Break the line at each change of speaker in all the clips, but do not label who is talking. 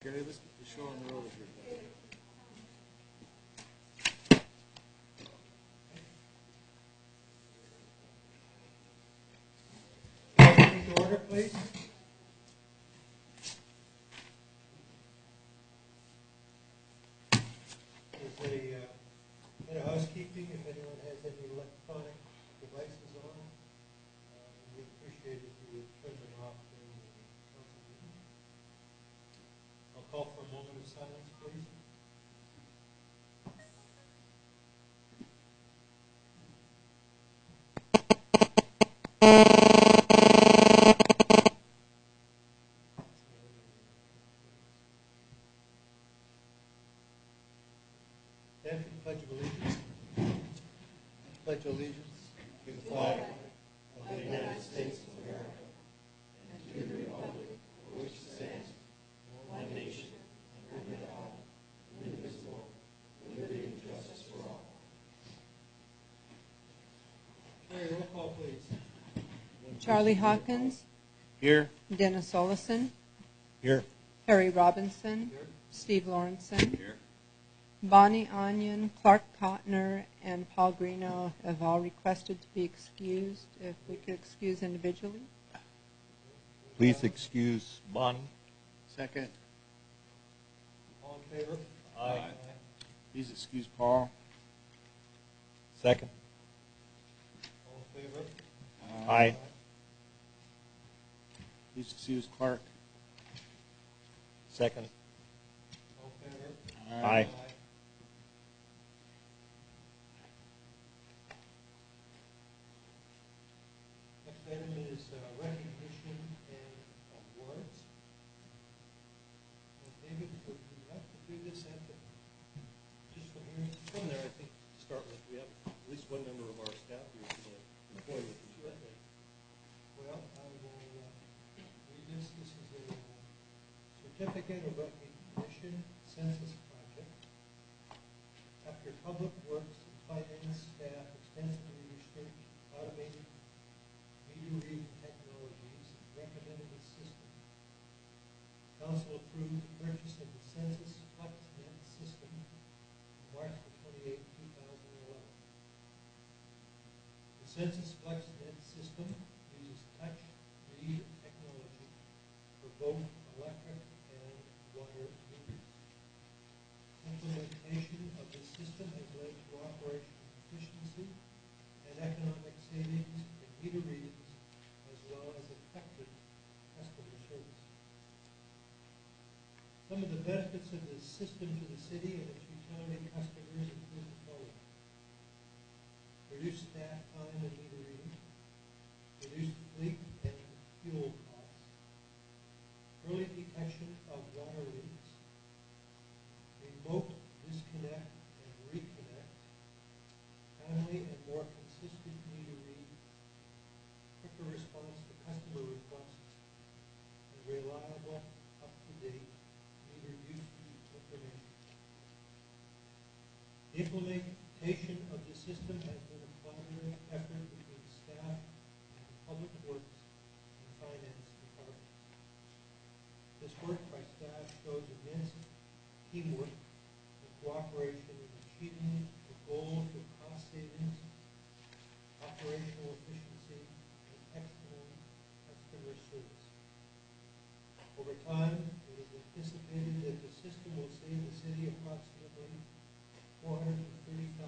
Gary, let's get the show on the road here.
Take the order, please. There's a bit of housekeeping. If anyone has any electronic devices on, we appreciate if you would turn them off during the council meeting. I'll call for a moment of silence, please. Stand for the Pledge of Allegiance. Pledge allegiance to the flag of the United States of America and to the republic for which it stands, one nation, under God, indivisible, with liberty and justice for all. Okay, roll call, please.
Charlie Hawkins.
Here.
Dennis Olison.
Here.
Harry Robinson.
Here.
Steve Lawrenson.
Here.
Bonnie Onion, Clark Cotner, and Paul Greeno have all requested to be excused. If we could excuse individually.
Please excuse Bonnie.
Second.
All in favor?
Aye.
Please excuse Paul.
Second.
All in favor?
Aye.
Please excuse Clark.
Second.
All in favor?
Aye.
Next item is recognition and awards. David, would you like to do this at the, just from here?
From there, I think to start with, we have at least one member of our staff who is an employee with us right now.
Well, I will read this. This is a certificate of recognition census project. After Public Works and Finance staff extensively researched automated meter reading technologies and recommended a system, Council approved the purchase of the Census FlexNet system on March 28, 2011. The Census FlexNet system uses touch read technology for both electric and water meters. Implementation of this system has led to operational efficiency and economic savings in meter readings, as well as effective customer service. Some of the benefits of this system to the city and its utility customers include the following: reduced staff time and meter reading, reduced fleet and fuel costs, early detection of water leaks, remote disconnect and reconnect, timely and more consistent meter read, quicker response to customer requests, and reliable, up-to-date meter usage information. The implementation of the system has been a collaborative effort between staff and the Public Works and Finance departments. This work by staff shows immense teamwork and cooperation in achieving the goals of cost savings, operational efficiency, and excellent customer service. Over time, it is anticipated that the system will save the city approximately $430,000.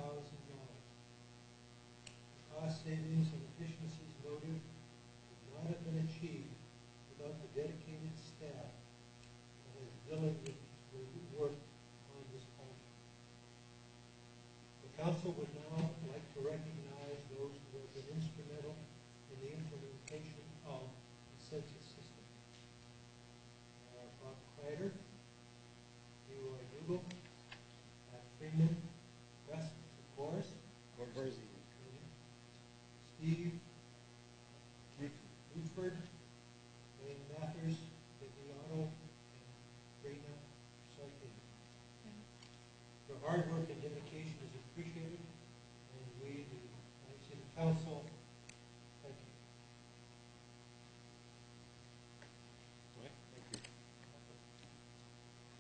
The cost savings and efficiencies noted would not have been achieved without the dedicated staff that has diligently worked on this project. The council would now like to recognize those who have been instrumental in the implementation of the census system. Bob Kreider, Leroy Google, Pat Freeman, Gus Forrest, Steve Rutford, Wayne Mathers, Viviano, and Rena Sarkin. Their hard work and dedication is appreciated, and we, the City Council, thank you.
All right, thank you.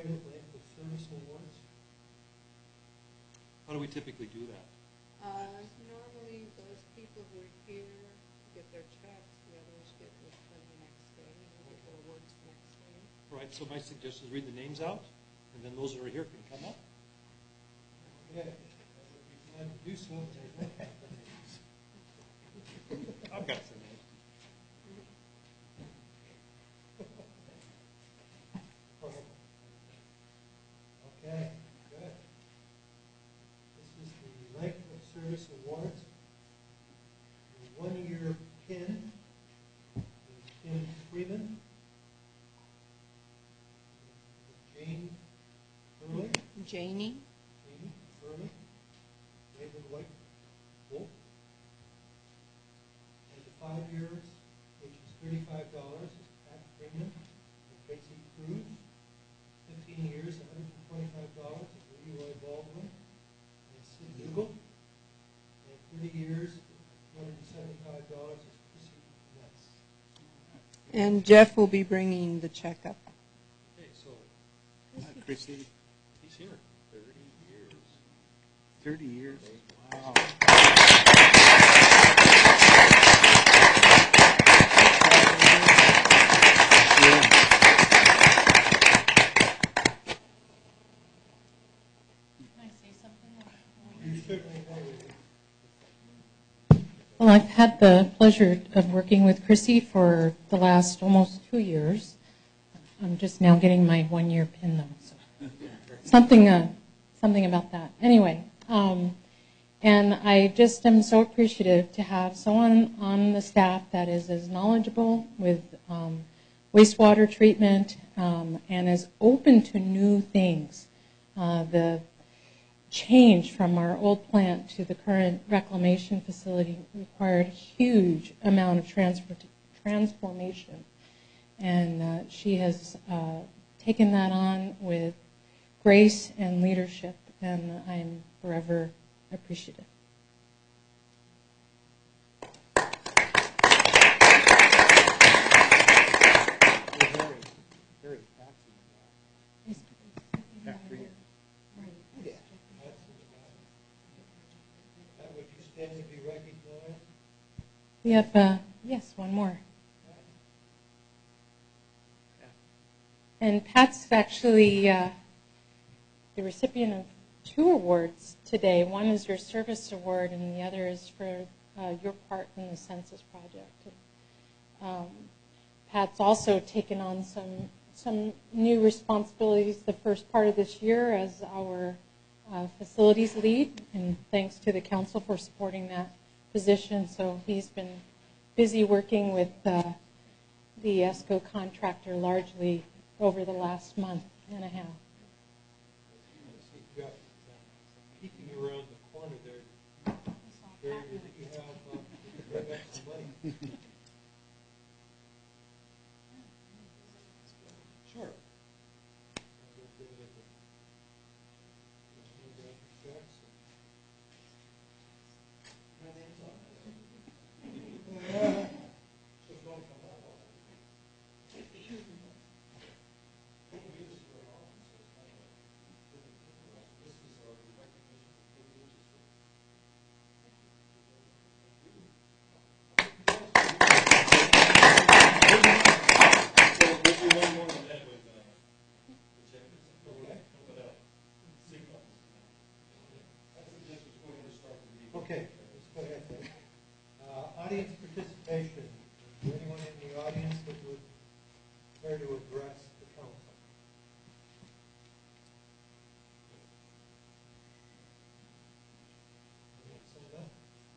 private length of service awards.
How do we typically do that?
Normally, those people who are here get their checks, the others get them the next day, and we get their awards the next day.
All right, so my suggestion is read the names out, and then those that are here can come up.
Okay, I would be glad to do so, but I don't have the names.
I've got some names.
Okay, good. This is the length of service awards. The 1-year pin is Kim Freeman. Jane Furley.
Janie?
Jane Furley. David White Wolf. And the 5 years, which is $35, is Pat Freeman and Tracy Cruz. 15 years, $125 is Leroy Baldwin and Sid Newell. And 30 years, $275 is Chrissy Metz.
And Jeff will be bringing the check up.
Okay, so
Chrissy,
he's here. 30 years.
30 years. Wow.
Can I say something?
You certainly may.
Well, I've had the pleasure of working with Chrissy for the last almost 2 years. I'm just now getting my 1-year pin, though. So something about that. Anyway, and I just am so appreciative to have someone on the staff that is as knowledgeable with wastewater treatment and is open to new things. The change from our old plant to the current reclamation facility required a huge amount of transformation. And she has taken that on with grace and leadership, and I'm forever appreciative.
Very after you.
Would you stand to be recognized?
We have, yes, one more. And Pat's actually the recipient of 2 awards today. One is your service award, and the other is for your part in the census project. Pat's also taken on some new responsibilities the first part of this year as our facilities lead, and thanks to the council for supporting that position. So he's been busy working with the ESCO contractor largely over the last month and a half.
Peeking around the corner there, Jerry, did you have bring up some money?
Sure.
Okay, let's go ahead then. Audience participation. Is there anyone in the audience that would care to address the council? Anyone signed up?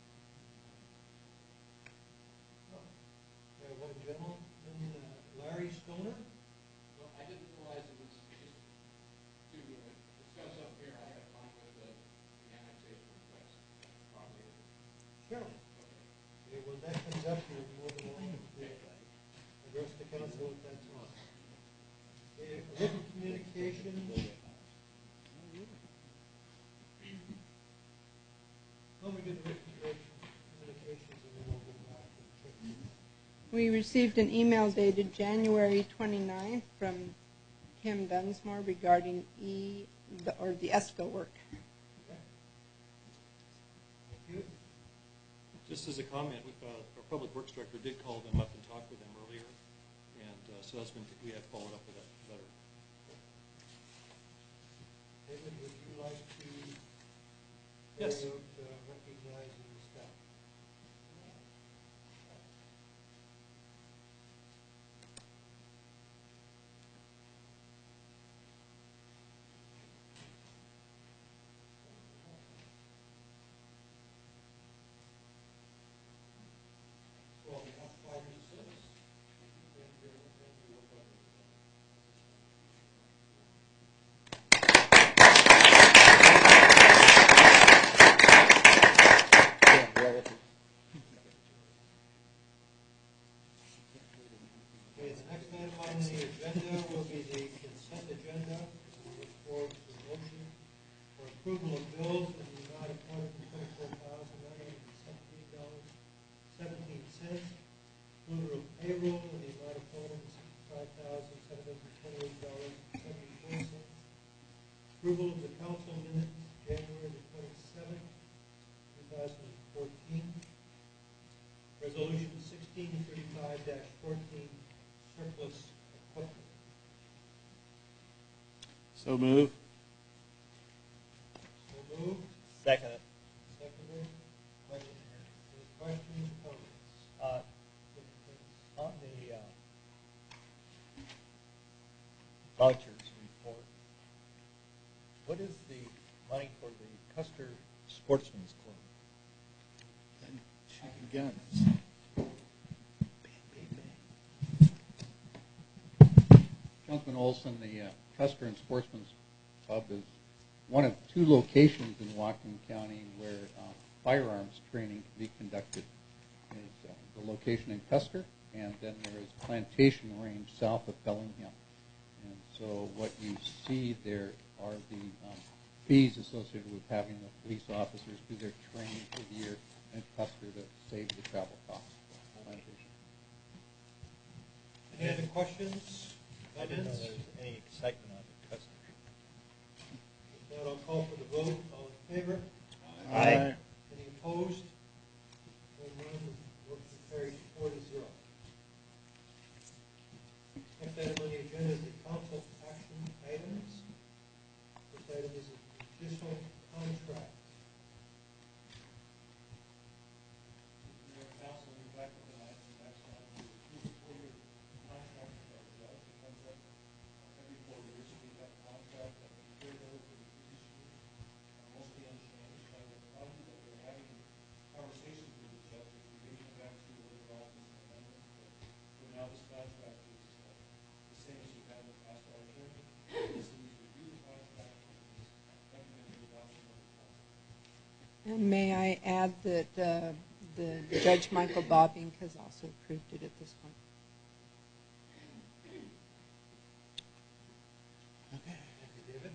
No. We have one gentleman, Larry Stoner.
Well, I didn't realize it was just to discuss up here. I had fun with the annexation request. Probably.
Sure. Okay, when that comes up, you're more than welcome to address the council at that time. Okay, written communications. Let me do the written communications and then we'll go back to the check.
We received an email dated January 29th from Kim Dunsmore regarding the ESCO work.
Thank you.
Just as a comment, our Public Works Director did call them up and talk with them earlier, and so that's been, we have followed up with that letter.
David, would you like to
Yes.
carry out recognizing the staff? Well, we have 5 years of service. Thank you very much. Thank you. Work on it. Okay, the next item on the agenda will be the consent agenda. We look forward to a motion for approval of bills in the amount of $124,917.17. Approval of payroll in the amount of $465,728.74. Approval of the council minutes, January the 27th, 2014. Resolution 1635-14, surplus equipment.
So move.
So moved.
Second it.
Seconded. Any questions or comments?
On the vouchers report, what is the money for the Custer Sportsman's Club?
And shooting guns.
Councilman Olson, the Custer and Sportsman's Club is one of 2 locations in Whatcom County where firearms training can be conducted. There's the location in Custer, and then there is Plantation Range south of Bellingham. And so what you see there are the fees associated with having the police officers do their training for the year in Custer to save the travel costs. Plantation.
Any other questions?
I didn't know
Comments?
there was any excitement on the Custer.
If not, I'll call for the vote. All in favor?
Aye.
Any opposed? No, none. Motion carries 4-0. Next item on the agenda is the council action items. This item is a judicial contract.
Mayor, council, we'd like to tonight, the next one, to approve a 4-year contract with our judge. It comes up every 4 years. We have a contract that we carry over to the previous year, mostly unchanged. I will tell you that we're having conversations with the judge. We may come back to other office amendments, but for now, this contract is the same as we've had in the past. Our attorney is to review the contract and is recommending adoption of the contract.
And may I add that the Judge Michael Bobbing has also approved it at this point.
Thank you, David.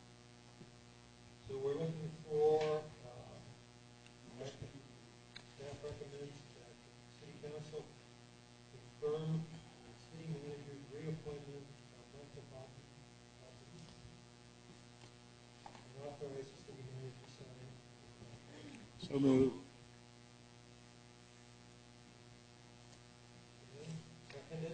So we're looking for, staff recommends that city council confirm the city manager's reappointment of Michael Bobby and authorize the city manager to sign.
So move.
Seconded.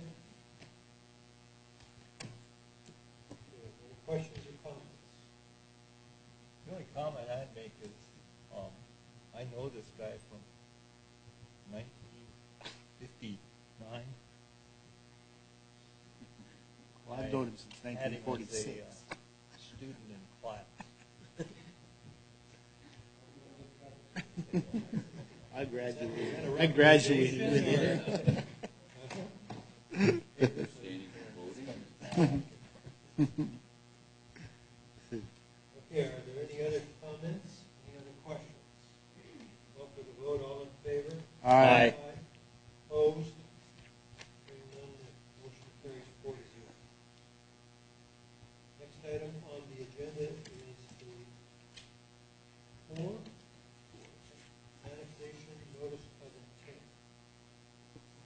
Any questions or comments?
The only comment I'd make is, I know this guy from 1959.
Well, I've known him since
I had him as
1946.
a student in class.
I graduated with him.
Okay, are there any other comments? Any other questions? Call for the vote, all in favor?
Aye.
Opposed? Hearing none, the motion carries 4-0. Next item on the agenda is the 4, annexation notice of intent.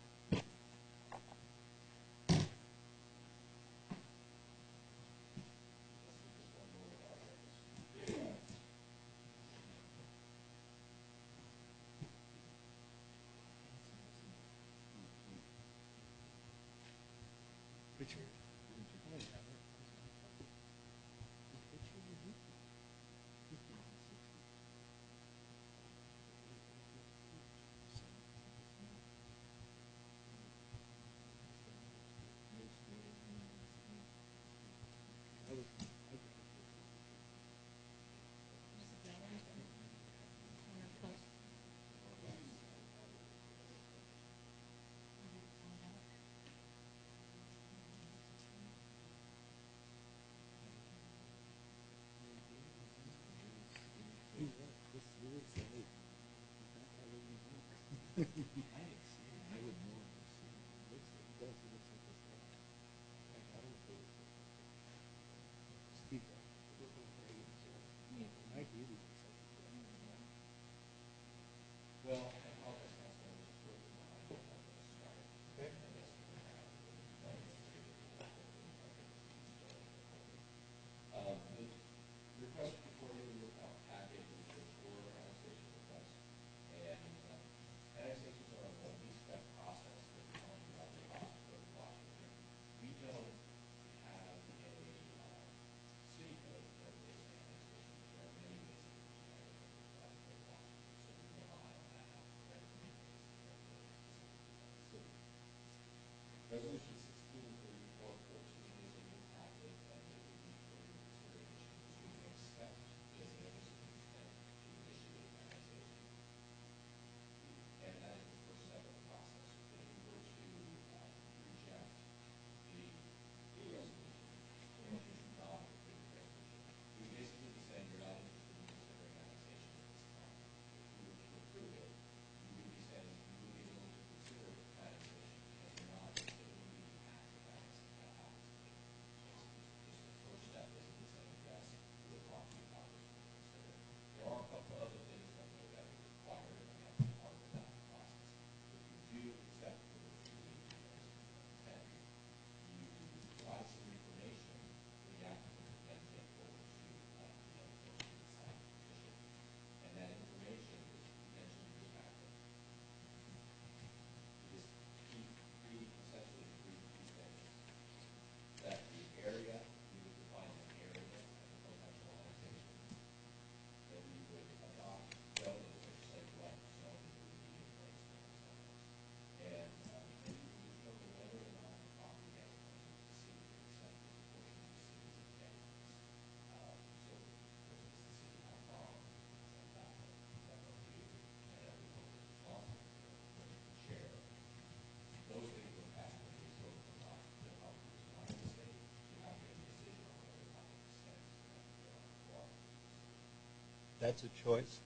That's a choice.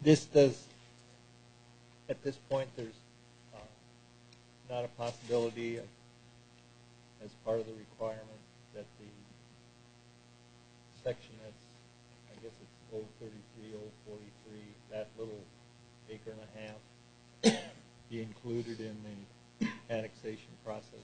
this does, at this point, there's not a possibility of, as part of the requirement, that the section that's, I guess it's 033, 043, that little acre and a half, be included in the annexation process?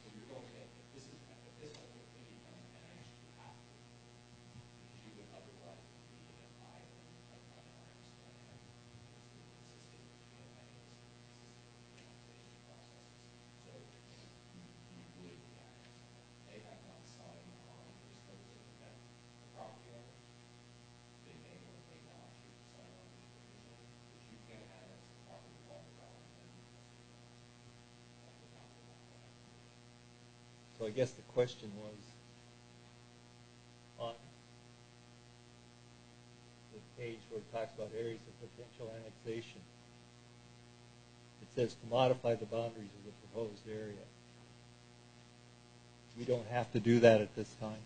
So I guess the question was, on the page where it talks about areas of potential annexation, it says to modify the boundaries of the proposed area. We don't have to do that at this time.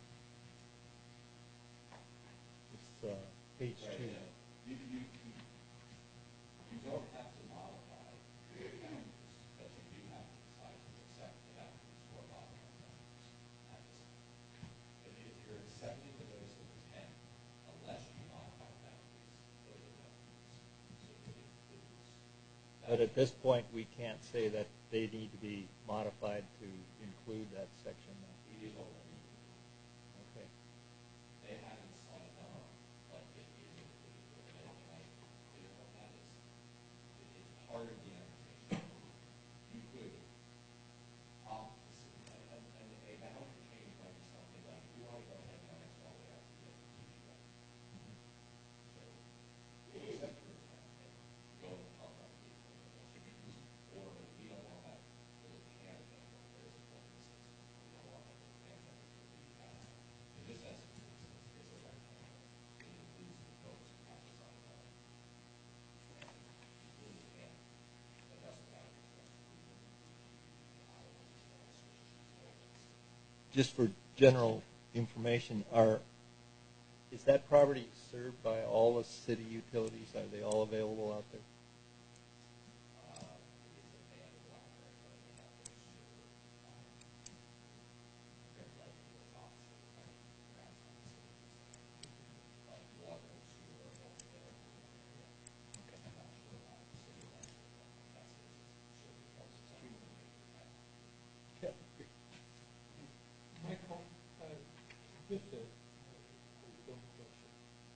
It's page 2.
You don't have to modify the boundaries, but you do have to decide to accept the boundaries or modify the boundaries at this time. If you're accepting the notice of intent, unless you modify the boundaries, those are boundaries. So it includes that.
But at this point, we can't say that they need to be modified to include that section.
It is already
Okay.
they haven't signed on, but it is included. And I clear on that is it's part of the annexation. You could opt to see, and a boundary change might be something like you want to go ahead and annex all the way out to the edge of the TGI. So you accept your intent and go and talk about the or we don't want that little can anymore. There's a point in the system. We don't want that little can anymore. In this essence, it's a rectangle. It includes the notice you have to sign on. You really can't adjust the boundaries.
Just for general information, is that property served by all the city utilities? Are they all available out there?
Michael, just a dumb question.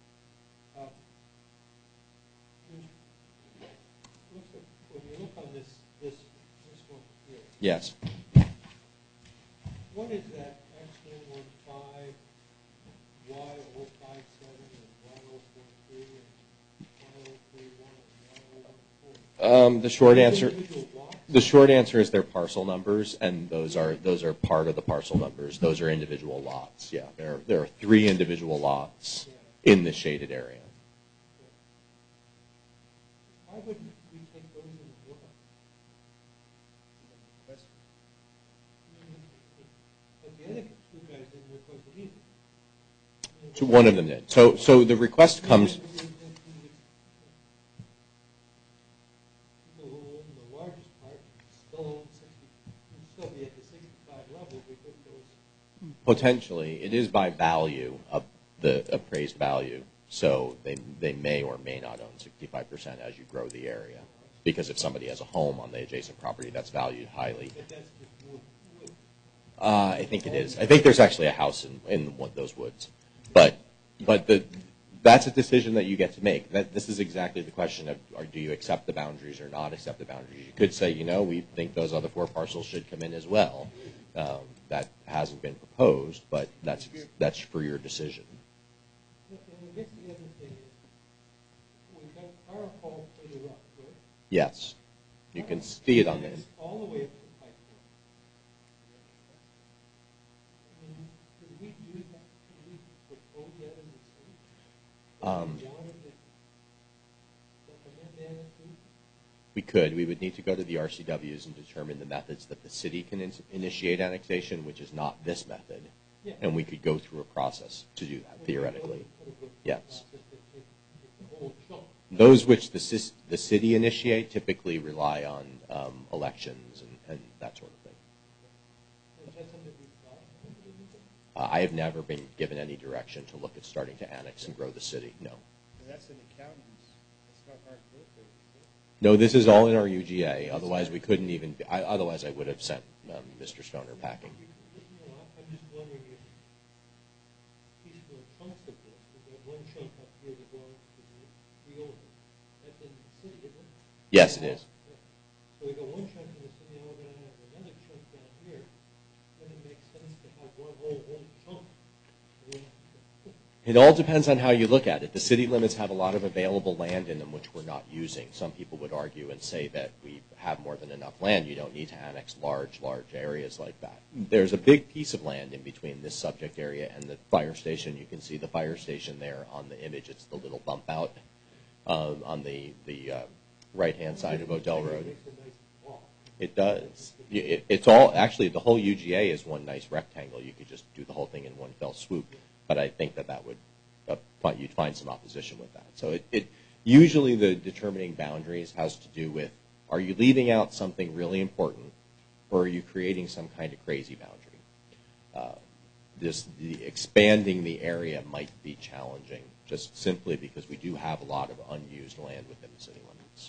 Looks like when you look on this one here,
Yes.
what is that X115, Y057, and Y043, and Y031, and Y014?
The short answer is they're parcel numbers, and those are part of the parcel numbers. Those are individual lots. Yeah, there are 3 individual lots in the shaded area.
Why wouldn't we take those in the book? But the other 2 guys didn't request it either.
So one of them did. So the request comes.
People who own the largest part still own 60, would still be at the 65 level because those.
Potentially, it is by value of the appraised value. So they may or may not own 65% as you grow the area. Because if somebody has a home on the adjacent property, that's valued highly.
But that's just wood.
I think it is. I think there's actually a house in those woods. But that's a decision that you get to make. This is exactly the question of do you accept the boundaries or not accept the boundaries. You could say, we think those other 4 parcels should come in as well. That hasn't been proposed, but that's for your decision.
And I guess the other thing is, we've got Fire Hall further up, right?
Yes. You can see it on the.
All the way up to Pike Hill. I mean, could we do that? Could we propose that as a city? Wanted to recommend that too?
We could. We would need to go to the RCWs and determine the methods that the city can initiate annexation, which is not this method.
Yeah.
And we could go through a process to do that, theoretically. Yes.
The whole chunk.
Those which the city initiate typically rely on elections and that sort of thing.
Is that something we've thought?
I have never been given any direction to look at starting to annex and grow the city, no.
That's in the counties. It's not hard to look at.
No, this is all in our UGA. Otherwise, we couldn't even. Otherwise, I would have sent Mr. Stoner packing.
I'm just wondering if piecemeal chunks of this, we've got one chunk up here that belongs to the freeholder. That's in the city, isn't it?
Yes, it is.
So we got one chunk in the city, now we're going to have another chunk down here. Doesn't it make sense to have one whole chunk?
It all depends on how you look at it. The city limits have a lot of available land in them which we're not using. Some people would argue and say that we have more than enough land. You don't need to annex large areas like that. There's a big piece of land in between this subject area and the fire station. You can see the fire station there on the image. It's the little bump out on the right-hand side of Odell Road. It does. It's all, actually, the whole UGA is one nice rectangle. You could just do the whole thing in one fell swoop. But I think that would, you'd find some opposition with that. So usually the determining boundaries has to do with, are you leaving out something really important, or are you creating some kind of crazy boundary? Expanding the area might be challenging, just simply because we do have a lot of unused land within the city limits.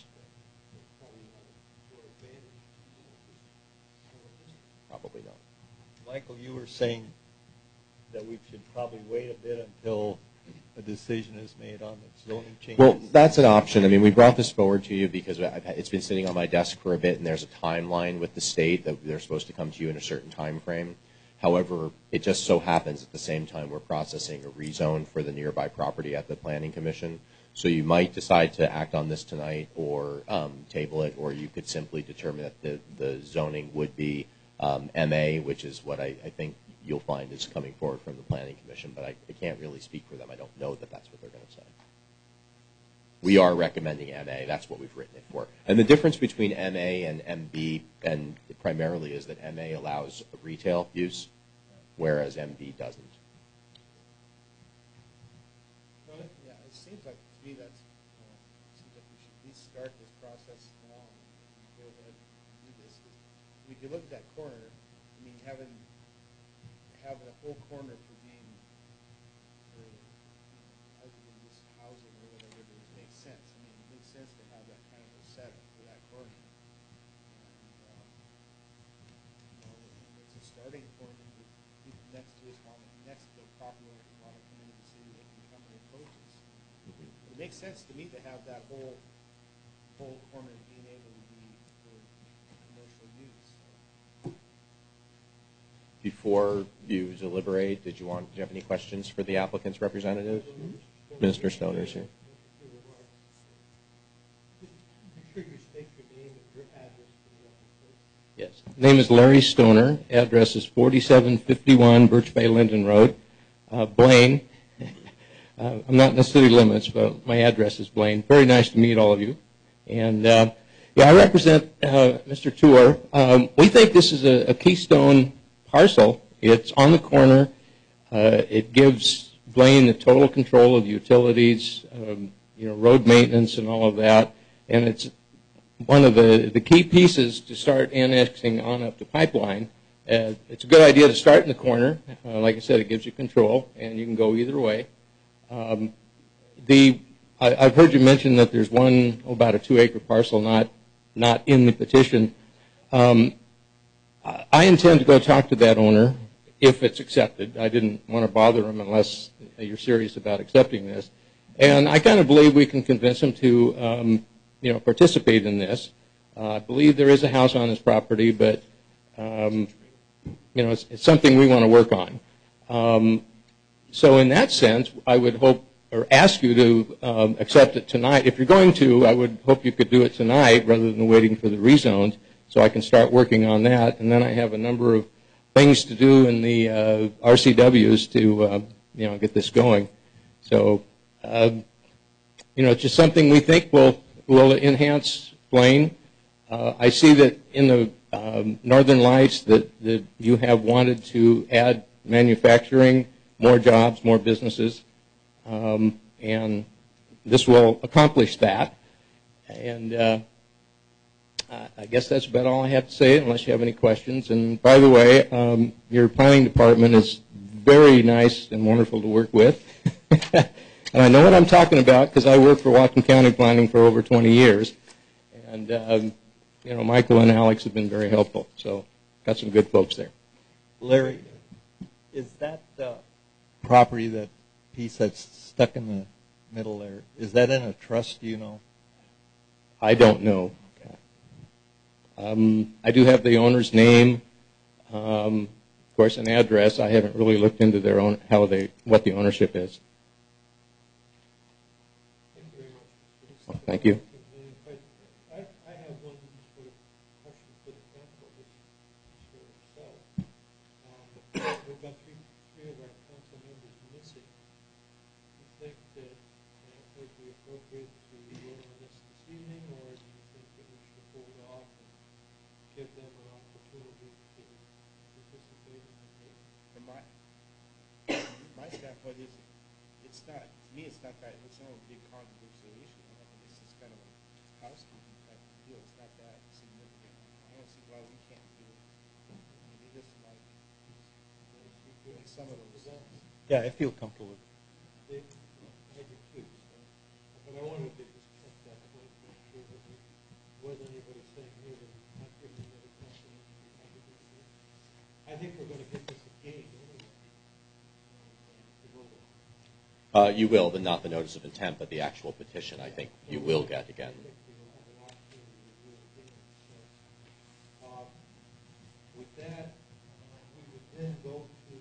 Probably not.
Michael, you were saying that we should probably wait a bit until a decision is made on the zoning changes.
Well, that's an option. I mean, we brought this forward to you because it's been sitting on my desk for a bit, and there's a timeline with the state that they're supposed to come to you in a certain time frame. However, it just so happens at the same time we're processing a rezone for the nearby property at the Planning Commission. So you might decide to act on this tonight or table it, or you could simply determine that the zoning would be MA, which is what I think you'll find is coming forward from the Planning Commission, but I can't really speak for them. I don't know that that's what they're going to say. We are recommending MA. That's what we've written it for. And the difference between MA and MB and primarily is that MA allows retail use, whereas MB doesn't.
Yeah, it seems like to me it seems like we should at least start this process now and go ahead and do this. If you look at that corner, I mean, having a whole corner for being, other than just housing or whatever it is, makes sense. I mean, it makes sense to have that kind of a setup for that corner. And it's a starting point. If people next to us next to the property owners want to come into the city, they can come and approach us. It makes sense to me to have that whole corner being able to be for commercial use.
Before you deliberate, do you have any questions for the applicant's representative? Minister Stoner's here.
Make sure you state your name and your address for the record, please.
Yes. Name is Larry Stoner. Address is 4751 Birch Bay Linden Road, Blaine. I'm not in the city limits, but my address is Blaine. Very nice to meet all of you. And I represent Mr. Tour. We think this is a keystone parcel. It's on the corner. It gives Blaine the total control of the utilities, road maintenance and all of that. And it's one of the key pieces to start annexing on up to Pipeline. It's a good idea to start in the corner. Like I said, it gives you control, and you can go either way. I've heard you mention that there's about a 2-acre parcel not in the petition. I intend to go talk to that owner if it's accepted. I didn't want to bother him unless you're serious about accepting this. And I kind of believe we can convince him to participate in this. I believe there is a house on his property, but it's something we want to work on. So in that sense, I would hope or ask you to accept it tonight. If you're going to, I would hope you could do it tonight rather than waiting for the rezones, so I can start working on that. And then I have a number of things to do in the RCWs to get this going. So it's just something we think will enhance Blaine. I see that in the Northern Lights that you have wanted to add manufacturing, more jobs, more businesses, and this will accomplish that. And I guess that's about all I have to say, unless you have any questions. And by the way, your planning department is very nice and wonderful to work with. And I know what I'm talking about because I worked for Whatcom County Planning for over 20 years. And, you know, Michael and Alex have been very helpful. So got some good folks there.
Larry, is that property, that piece that's stuck in the middle there, is that in a trust, do you know?
I don't know. I do have the owner's name, of course, an address. I haven't really looked into their own what the ownership is.
Thank you very much.
Well, thank you.
I have one sort of question for the council, just for yourself. We've got three of our council members missing. Do you think that it would be appropriate to vote on this evening, or do you think that we should hold off and give them an opportunity to participate in the debate?
From my standpoint, it's not, to me, it's not a big controversial issue. I think this is kind of a housekeeping type of deal. It's not that significant. I don't see why we can't do it. I mean, it is like some of those things.
Yeah, I feel comfortable with it.
I do too. So, but I wanted to just check that point to make sure that there wasn't anybody saying, hey, we're not giving the other council members the opportunity. I think we're going to get this again anyway.
You will, but not the notice of intent, but the actual petition, I think you will get again.
I think we will have an opportunity to do it again. So, with that, we would then go to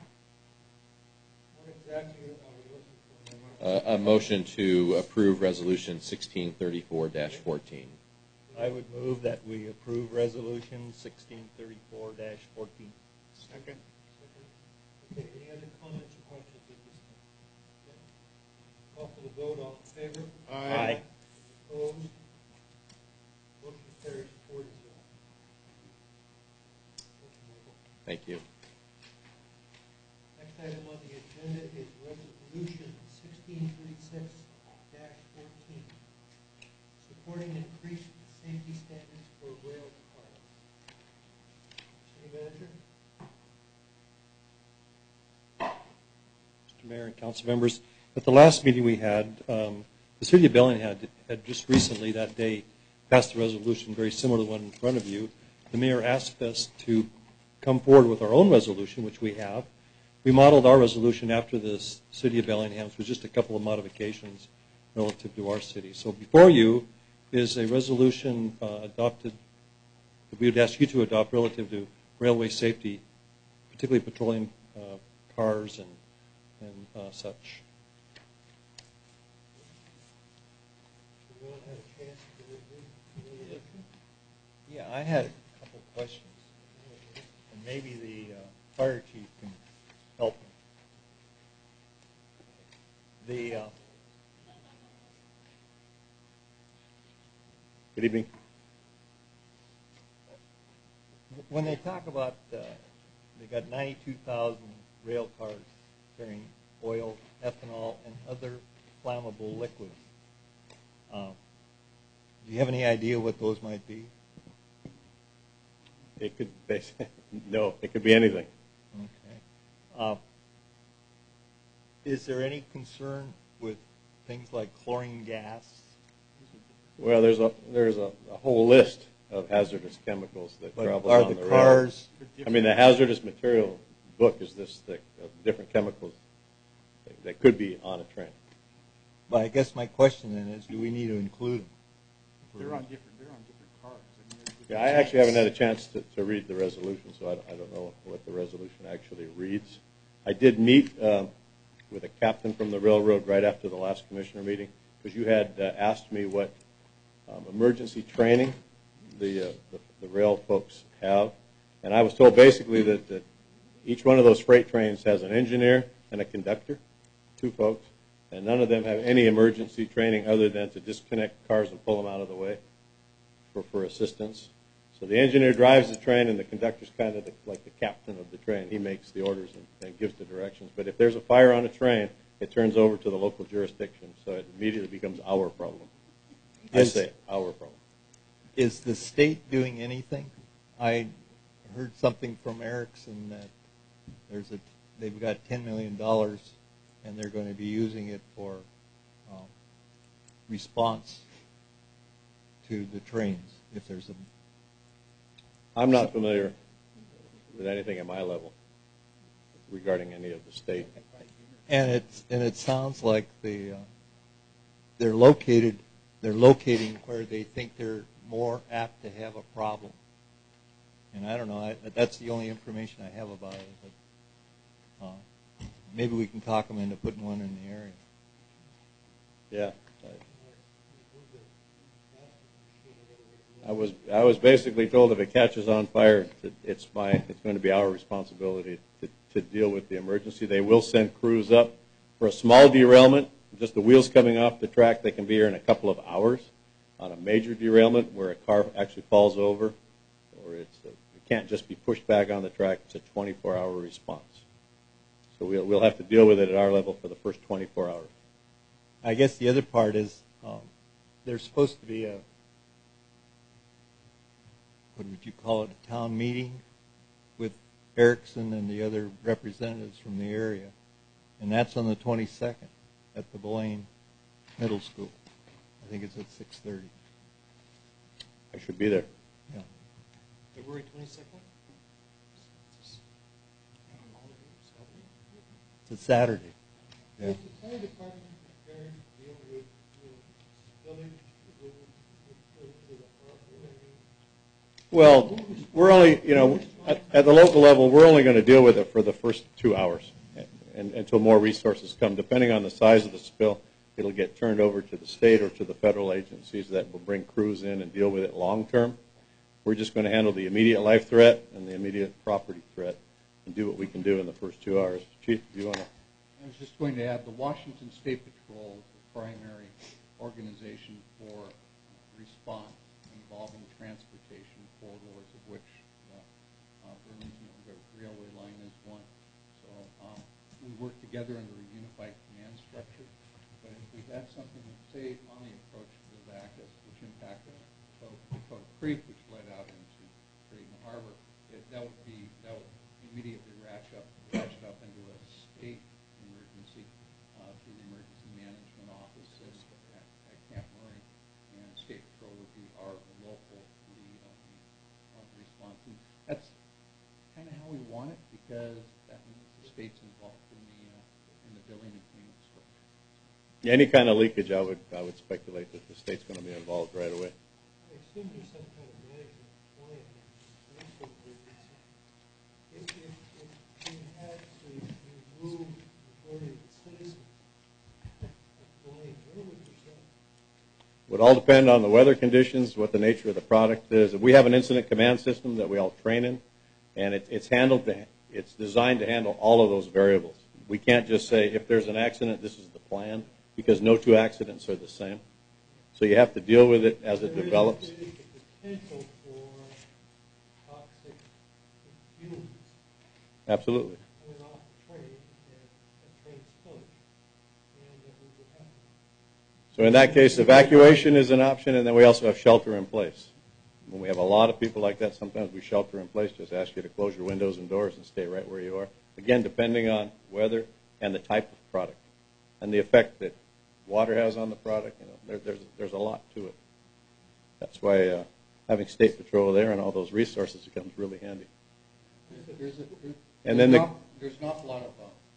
what exactly are we looking for?
A motion to approve Resolution 1634-14.
I would move that we approve Resolution 1634-14.
Second.
Okay, any other comments or questions at this time? Okay. Call for the vote, all in favor?
Aye.
Opposed? Motion carries 4-0.
Thank you.
Next item on the agenda is Resolution 1636-14, supporting increased safety standards for rail cars. City Manager?
Mr. Mayor and council members, at the last meeting we had, the city of Bellingham had just recently that day passed a resolution very similar to the one in front of you. The mayor asked us to come forward with our own resolution, which we have. We modeled our resolution after the city of Bellingham's with just a couple of modifications relative to our city. So before you is a resolution adopted that we would ask you to adopt relative to railway safety, particularly patrolling cars and such.
Everyone had a chance to review the resolution?
Yeah, I had a couple of questions, and maybe the fire chief can help me.
Good evening.
When they talk about they got 92,000 rail cars carrying oil, ethanol, and other flammable liquids, do you have any idea what those might be?
It could basically, no, it could be anything.
Okay. Is there any concern with things like chlorine gas?
Well, there's a whole list of hazardous chemicals that travels on the rail.
Cars?
I mean, the hazardous material book is this thick of different chemicals that could be on a train.
But I guess my question then is, do we need to include them?
They're on different cars. I mean,
Yeah, I actually haven't had a chance to read the resolution, so I don't know what the resolution actually reads. I did meet with a captain from the railroad right after the last commissioner meeting, because you had asked me what emergency training the rail folks have, and I was told basically that each one of those freight trains has an engineer and a conductor, 2 folks, and none of them have any emergency training other than to disconnect cars and pull them out of the way for assistance. So the engineer drives the train, and the conductor's kind of like the captain of the train. He makes the orders and gives the directions. But if there's a fire on a train, it turns over to the local jurisdiction, so it immediately becomes our problem. I say our problem.
Is the state doing anything? I heard something from Erickson that they've got $10 million and they're going to be using it for response to the trains. If there's a,
I'm not familiar with anything at my level regarding any of the state.
and it sounds like they're locating where they think they're more apt to have a problem. And I don't know. That's the only information I have about it. But maybe we can talk them into putting one in the area.
Yeah. I was basically told if it catches on fire, it's going to be our responsibility to deal with the emergency. They will send crews up for a small derailment, just the wheels coming off the track. They can be here in a couple of hours. On a major derailment where a car actually falls over, or it can't just be pushed back on the track. It's a 24-hour response. So we'll have to deal with it at our level for the first 24 hours.
I guess the other part is there's supposed to be what would you call it, a town meeting with Erickson and the other representatives from the area. And that's on the 22nd at the Blaine Middle School. I think it's at 6:30.
I should be there.
Yeah.
February 22nd?
It's a Saturday. Yeah.
Is the fire department prepared to deal with spillage into the harbor?
Well, we're only, at the local level, we're only going to deal with it for the first 2 hours and until more resources come. Depending on the size of the spill, it'll get turned over to the state or to the federal agencies that will bring crews in and deal with it long term. We're just going to handle the immediate life threat and the immediate property threat and do what we can do in the first 2 hours. Chief, do you want to?
I was just going to add the Washington State Patrol is the primary organization for response involving transportation corridors, of which Burlington Railway Line is one. So we work together under a unified command structure. But if we had something, say, on the approach to the Vacus, which impacted Dakota Creek, which led out into Creighton Harbor, that would immediately ratchet up into a state emergency through the Emergency Management Office at Camp Murray, and State Patrol would be our local lead on the response. And that's kind of how we want it, because that means the state's involved in the billing and payment structure.
Yeah, any kind of leakage, I would speculate that the state's going to be involved right away.
I assume there's some kind of management plan. If you had to remove the majority of the citizens, where would you say?
Would all depend on the weather conditions, what the nature of the product is. We have an incident command system that we all train in, and it's designed to handle all of those variables. We can't just say, if there's an accident, this is the plan, because no two accidents are the same. So you have to deal with it as it develops.
There is the potential for toxic fumes
Absolutely.
coming off the train and train spillage, and that we would have to.
So in that case, evacuation is an option, and then we also have shelter in place. When we have a lot of people like that, sometimes we shelter in place, just ask you to close your windows and doors and stay right where you are. Again, depending on weather and the type of product and the effect that water has on the product, there's a lot to it. That's why having State Patrol there and all those resources becomes really handy.
There's
And then
there's an awful lot of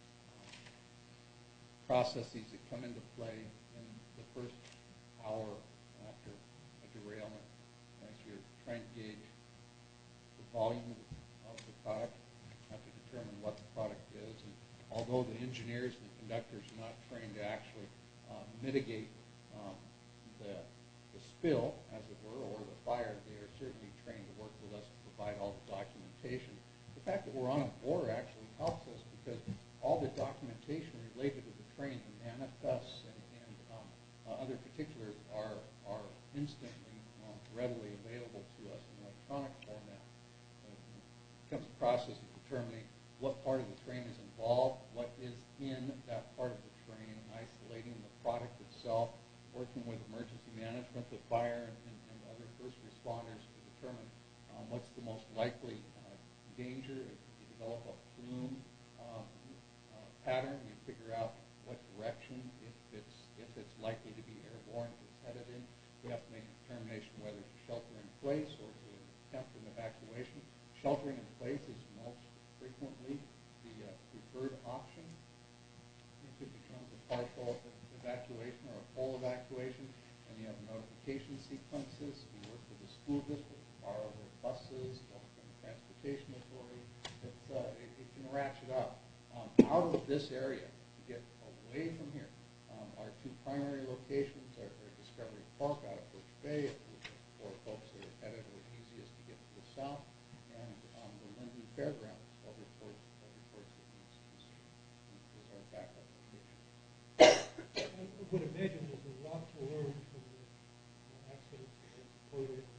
processes that come into play in the first hour after a derailment, as you're trying to gauge the volume of the product, have to determine what the product is. And although the engineers and the conductors are not trained to actually mitigate the spill, as it were, or the fire, they are certainly trained to work with us to provide all the documentation. The fact that we're on a board actually helps us, because all the documentation related to the train, the manifests and other particulars are instantly readily available to us in electronic format. It becomes a process of determining what part of the train is involved, what is in that part of the train, primary locations are Discovery Park out of Birch Bay, for folks that are headed or easiest to get to the south, and the Linden Fairgrounds. All reports that needs to be seen is our backup location.
I would imagine there's a lot to learn from the accidents that occurred in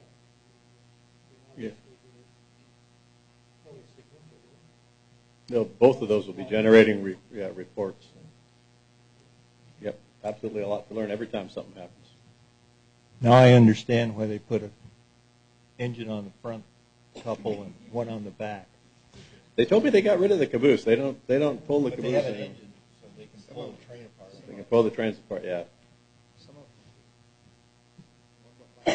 Yeah.
Probably significant.
No, both of those will be generating reports. Yep, absolutely a lot to learn every time something happens.
Now I understand why they put an engine on the front couple and one on the back.
They told me they got rid of the caboose. They don't pull the
But
caboose
they have an
anymore.
engine, so they can pull the train apart.
They can pull the trains apart, yeah.
Some of them.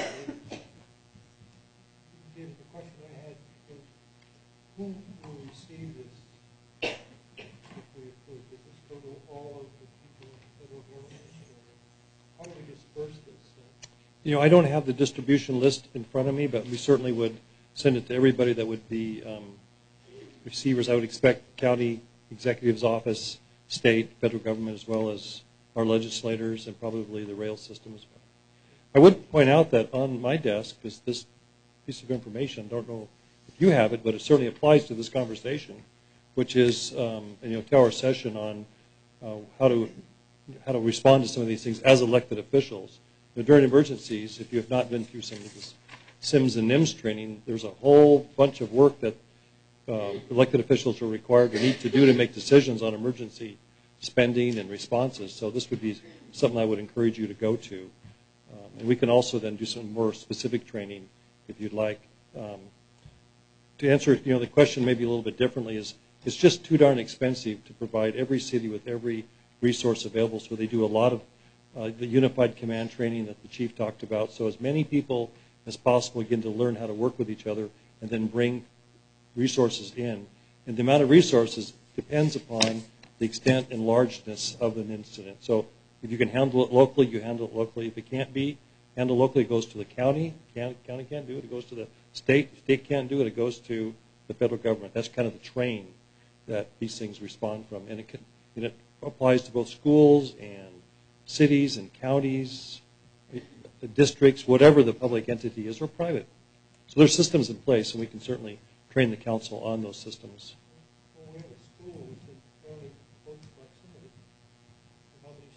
David, the question I had was, who will receive this if we approve? Does this go to all of the people in the federal government? Or how do we disperse this?
I don't have the distribution list in front of me, but we certainly would send it to everybody that would be receivers. I would expect county executive's office, state, federal government, as well as our legislators and probably the rail system as well. I would point out that on my desk is this piece of information. I don't know if you have it, but it certainly applies to this conversation, which is our session on how to respond to some of these things as elected officials. During emergencies, if you have not been through some of this SIMS and NIMS training, there's a whole bunch of work that elected officials are required to need to do to make decisions on emergency spending and responses. So this would be something I would encourage you to go to. And we can also then do some more specific training if you'd like. To answer the question maybe a little bit differently is it's just too darn expensive to provide every city with every resource available. So they do a lot of the unified command training that the chief talked about. So as many people as possible begin to learn how to work with each other and then bring resources in. And the amount of resources depends upon the extent and largeness of an incident. So if you can handle it locally, you handle it locally. If it can't be handled locally, it goes to the county. County can't do it. It goes to the state. If state can't do it, it goes to the federal government. That's kind of the train that these things respond from. And it applies to both schools and cities and counties, districts, whatever the public entity is, or private. So there's systems in place, and we can certainly train the council on those systems.
Well, we have a school which is fairly close proximity. How many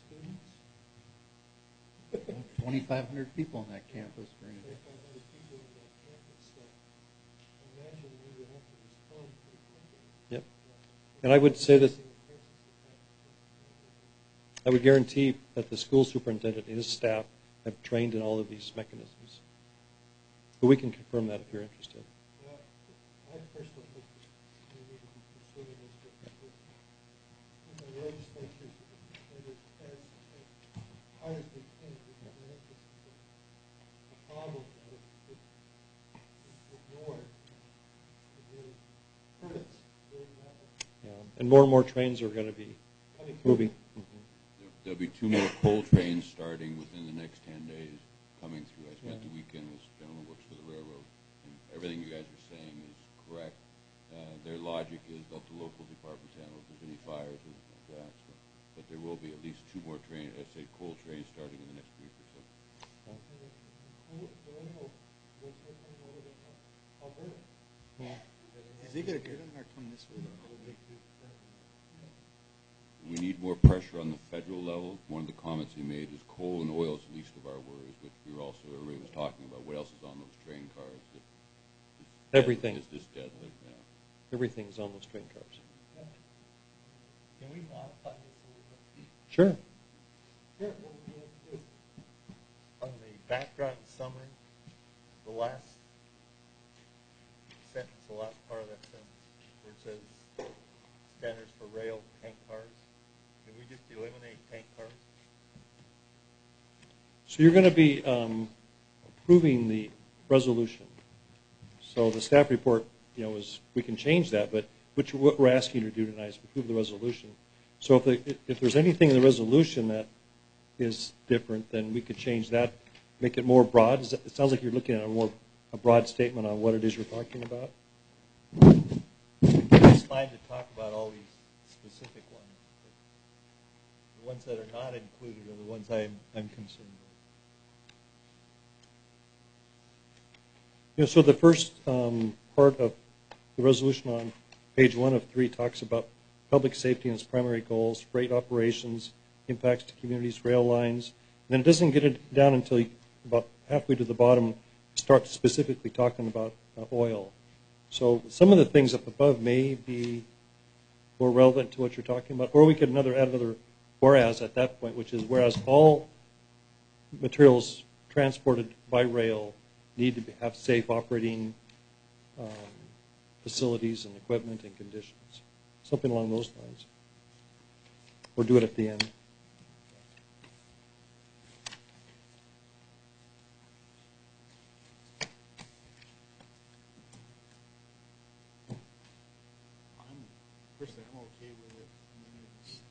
students?
2,500 people on that campus.
2,500 people on that campus. So I imagine we would have to respond pretty quickly.
Yep. And I would say that I would guarantee that the school superintendent and his staff have trained in all of these mechanisms. But we can confirm that if you're interested.
Well, I personally think that we need to be pursuing this with the legislatures as hard as we can, because I think this is a problem that if ignored, it really hurts very badly.
Yeah. And more trains are going to be moving.
There'll be 2 more coal trains starting within the next 10 days coming through. I spent the weekend with the gentleman who works for the railroad, and everything you guys are saying is correct. Their logic is that the local departments handle if there's any fires or anything like that. So, but there will be at least 2 more trains, coal trains starting in the next week or so.
Is he going to get them or come this way?
We need more pressure on the federal level. One of the comments he made is coal and oil is the least of our worries, which everybody was talking about. What else is on those train cars?
Everything.
Is this deadly? Yeah.
Everything is on those train cars.
Can we modify this a little bit?
Sure.
Sure, what would you like to do?
On the background summary, the last sentence, the last part of that sentence, where it says standards for rail tank cars, can we just eliminate tank cars?
So you're going to be approving the resolution. So the staff report, is we can change that, but what we're asking you to do tonight is approve the resolution. So if there's anything in the resolution that is different, then we could change that, make it more broad. It sounds like you're looking at a broad statement on what it is you're talking about.
It's fine to talk about all these specific ones. The ones that are not included are the ones I'm concerned with.
So the first part of the resolution on page 1 of 3 talks about public safety and its primary goals, freight operations, impacts to communities, rail lines. And then it doesn't get it down until about halfway to the bottom, start specifically talking about oil. So some of the things up above may be more relevant to what you're talking about, or we could add another whereas at that point, which is whereas all materials transported by rail need to have safe operating facilities and equipment and conditions. Something along those lines. Or do it at the end.
Personally, I'm okay with it. I mean, it's,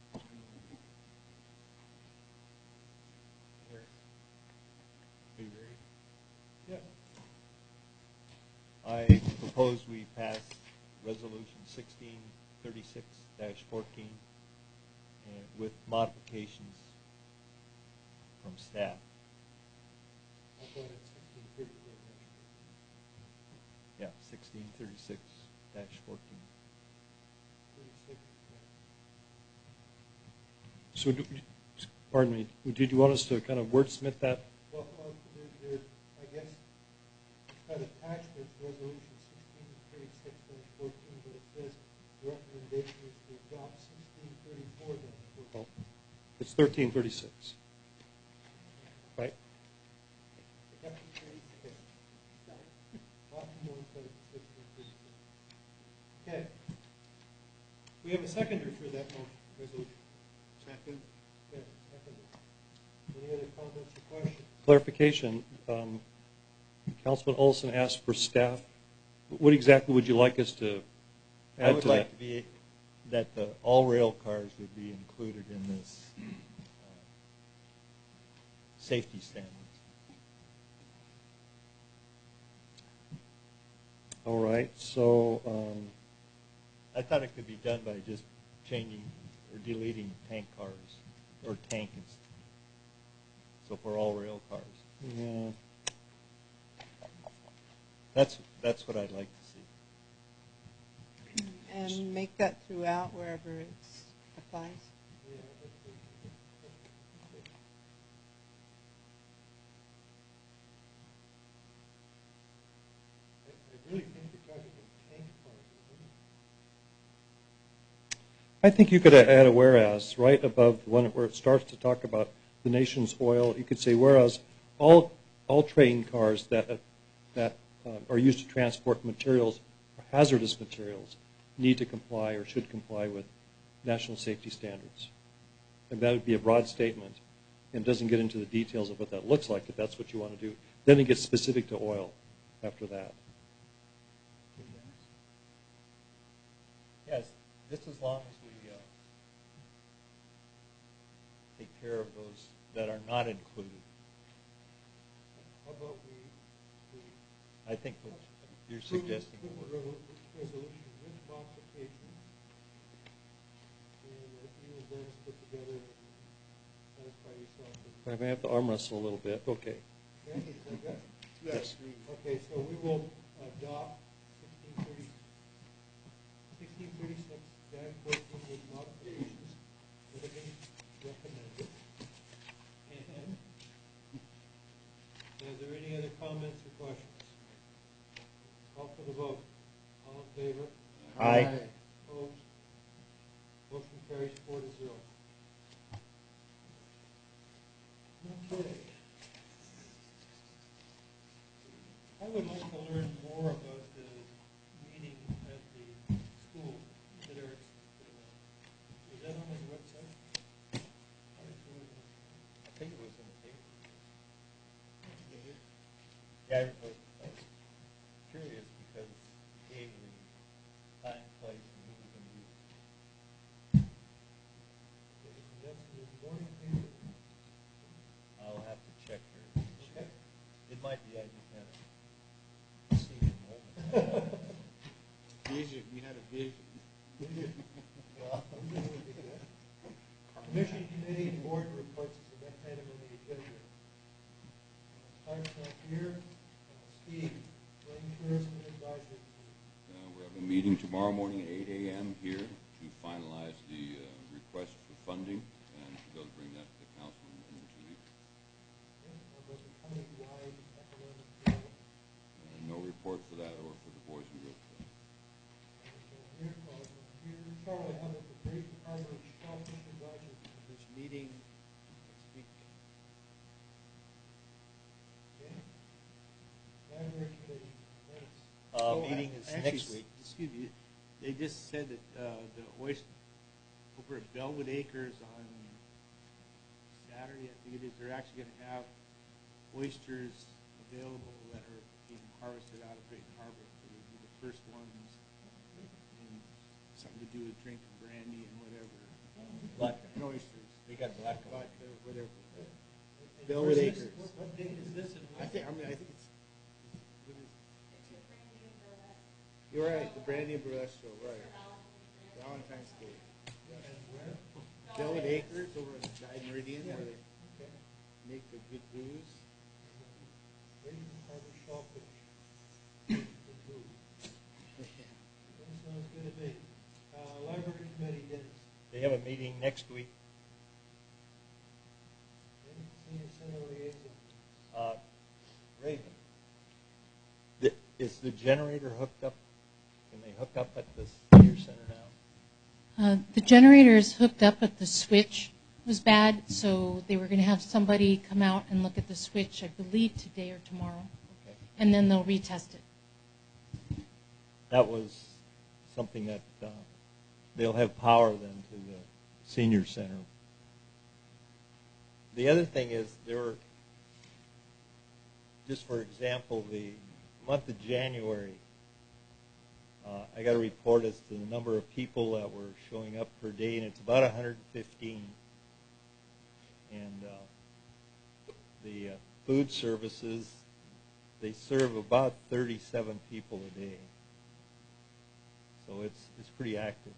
here. Are you ready?
Yeah. I propose we pass resolution 1636-14 and with modifications from staff.
I'll go ahead at 1634.
Yeah, 1636-14.
So, pardon me, did you want us to kind of wordsmith that?
Well, I guess it's got attachments, resolution 1636-14, but it says the recommendation is to adopt 1634-14.
Oh, it's 1336. Right?
Yep. Okay. We have a seconder for that resolution.
Second.
Okay, seconder. Any other comments or questions?
Clarification. Councilman Olson asked for staff. What exactly would you like us to add to that?
I would like to be that all rail cars would be included in this safety standards.
All right. So
I thought it could be done by just changing or deleting tank cars or tank. So for all rail cars.
yeah.
That's what I'd like to see.
And make that throughout wherever it applies.
I really think you're talking about tank cars, isn't it?
I think you could add a whereas right above the one where it starts to talk about the nation's oil. You could say whereas all train cars that are used to transport materials or hazardous materials need to comply or should comply with national safety standards. And that would be a broad statement and doesn't get into the details of what that looks like if that's what you want to do. Then it gets specific to oil after that.
Yes, just as long as we take care of those that are not included.
How about we
I think what you're suggesting
approve
would
the
work.
resolution with modifications, and that you and Dennis put together and satisfy yourself with.
I may have to arm wrestle a little bit. Okay.
Okay, is that good?
Yes.
Okay, so we will adopt 1636-14 with modifications that have been recommended. And are there any other comments or questions? Call for the vote. All in favor?
Aye.
Opposed? Motion carries 4-0. Okay. I would like to learn more about the meeting at the school that Eric's putting on. Is that on his website?
I think it was in the paper. Yeah, I was curious because it gave the time, place, and who was going to be.
That's in the morning paper.
I'll have to check here.
Okay.
It might be I just had a senior moment.
Vision, you had a vision.
Commissioner Action Committee and Board reports is the next item on the agenda. Clark's not here. Steve, Lane Tourism Advisory Committee.
We have a meeting tomorrow morning at 8 a.m. here to finalize the request for funding, and we'll bring that to the council in 2 weeks.
How about the county-wide economic development?
No report for that or for the Boys and Girls Club.
Here, Charlie, how about the Great Harbor Shellfish Advisory Committee?
There's a meeting next week.
Okay. Library Committee, minutes.
Meeting is
Actually,
next week.
Excuse me, they just said that the oyster over at Bellwood Acres on Saturday, I think it is, they're actually going to have oysters available that are being harvested out of Great Harbor. So they'll be the first ones, and something to do with drinking brandy and whatever.
Black
And oysters.
They got black
Vodka, whatever.
And
Bellwood
where's this?
Acres.
What date is this?
I think it's. What is, you're right, the Brandy and Burlesque show, right. Valentine's Day.
And where?
Bellwood Acres over at Side Meridian, where they make the good booze.
Great Harbor Shellfish. Good food. That sounds good to me. Library Committee, Dennis.
They have a meeting next week.
Senior Center Liaison.
Raven, is the generator hooked up? Can they hook up at the senior center now?
The generator is hooked up, but the switch was bad, so they were going to have somebody come out and look at the switch, I believe, today or tomorrow.
Okay.
And then they'll retest it.
That was something that they'll have power then to the senior center. The other thing is there were, just for example, the month of January, I got a report as to the number of people that were showing up per day, and it's about 115. And the food services, they serve about 37 people a day. So it's pretty active.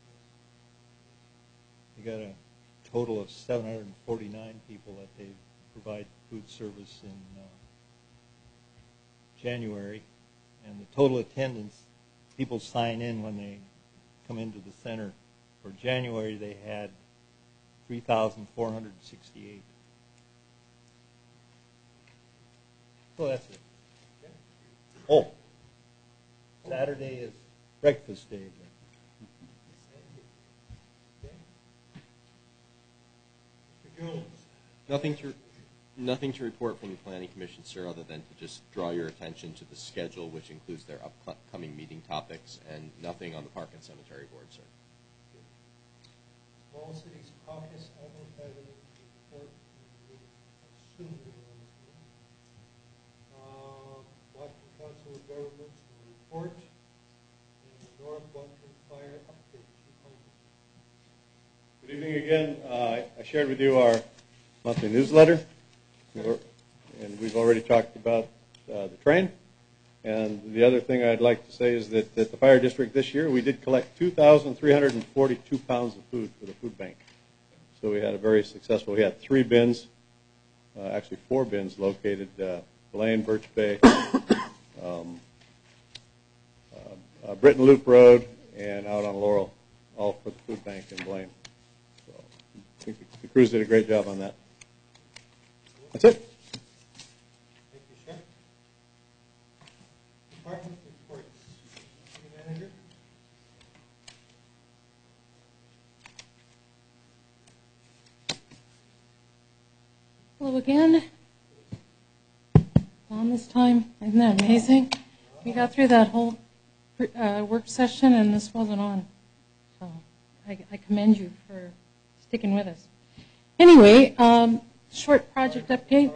They got a total of 749 people that they provide food service in January, and the total attendance, people sign in when they come into the center. For January, they had 3,468. So that's it. Oh, Saturday is breakfast day again.
Mr. Jones.
Nothing to report from the Planning Commission, sir, other than to just draw your attention to the schedule, which includes their upcoming meeting topics, and nothing on the Park and Cemetery Board, sir.
Small Cities Caucus, I don't have any report. Assume we will. Washington Council of Governments report, and the North Washington Fire update.
Good evening again. I shared with you our monthly newsletter, and we've already talked about the train. And the other thing I'd like to say is that at the fire district this year, we did collect 2,342 pounds of food for the food bank. So we had a very successful, we had 3 bins, actually 4 bins located, Blaine, Birch Bay, Britton Loop Road, and out on Laurel, all for the food bank in Blaine. So I think the crews did a great job on that. That's it.
Thank you, sir. Department reports. City Manager.
Hello again. On this time, isn't that amazing? We got through that whole work session and this wasn't on. So I commend you for sticking with us. Anyway, short project update.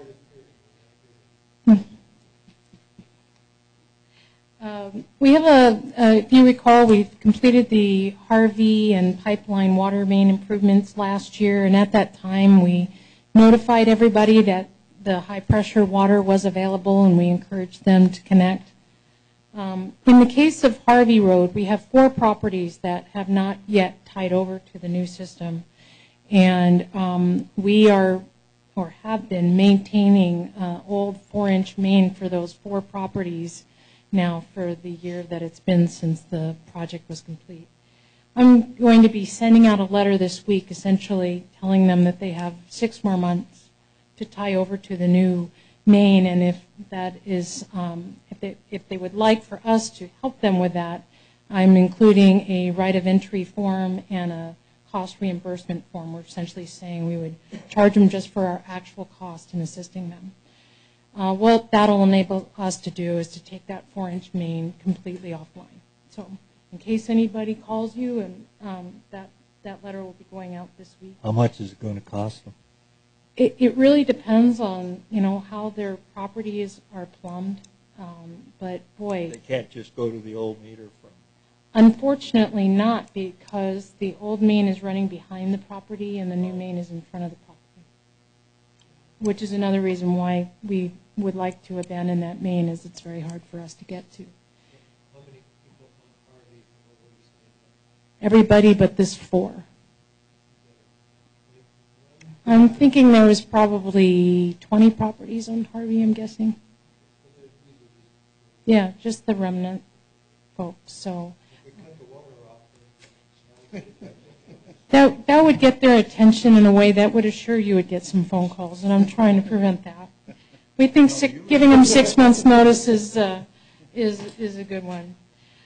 We have if you recall, we've completed the Harvey and pipeline water main improvements last year, and at that time we notified everybody that the high pressure water was available, and we encouraged them to connect. In the case of Harvey Road, we have 4 properties that have not yet tied over to the new system. And we are, or have been, maintaining old 4-inch main for those 4 properties now for the year that it's been since the project was complete. I'm going to be sending out a letter this week essentially telling them that they have 6 more months to tie over to the new main, and if that is, if they would like for us to help them with that, I'm including a right of entry form and a cost reimbursement form. We're essentially saying we would charge them just for our actual cost in assisting them. What that'll enable us to do is to take that 4-inch main completely offline. So in case anybody calls you, and that letter will be going out this week.
How much is it going to cost them?
It really depends on, you know, how their properties are plumbed. But boy,
They can't just go to the old meter from.
unfortunately not, because the old main is running behind the property and the new main is in front of the property, which is another reason why we would like to abandon that main, as it's very hard for us to get to.
How many people on Harvey will we stand
Everybody but this 4. I'm thinking there was probably 20 properties on Harvey, I'm guessing. Yeah, just the remnant folks. So that would get their attention in a way that would assure you would get some phone calls, and I'm trying to prevent that. We think giving them 6 months' notice is a good one.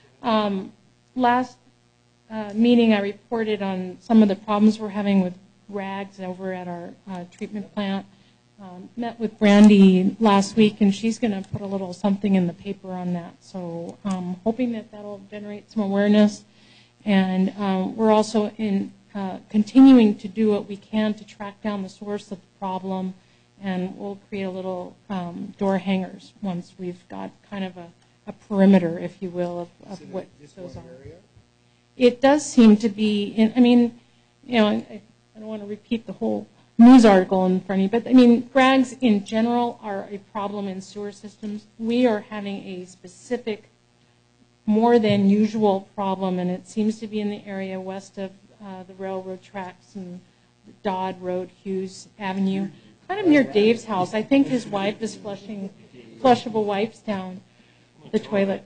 Last meeting, I reported on some of the problems we're having with rags over at our treatment plant. Met with Brandy last week, and she's going to put a little something in the paper on that. So hoping that that'll generate some awareness. And we're also continuing to do what we can to track down the source of the problem, and we'll create a little door hangers once we've got kind of a perimeter, if you will, of what goes on. It does seem to be, I mean, you know, I don't want to repeat the whole news article in front of you, but I mean, rags in general are a problem in sewer systems. We are having a specific, more than usual problem, and it seems to be in the area west of the railroad tracks and Dodd Road, Hughes Avenue, kind of near Dave's house. I think his wife is flushing flushable wipes down the toilet.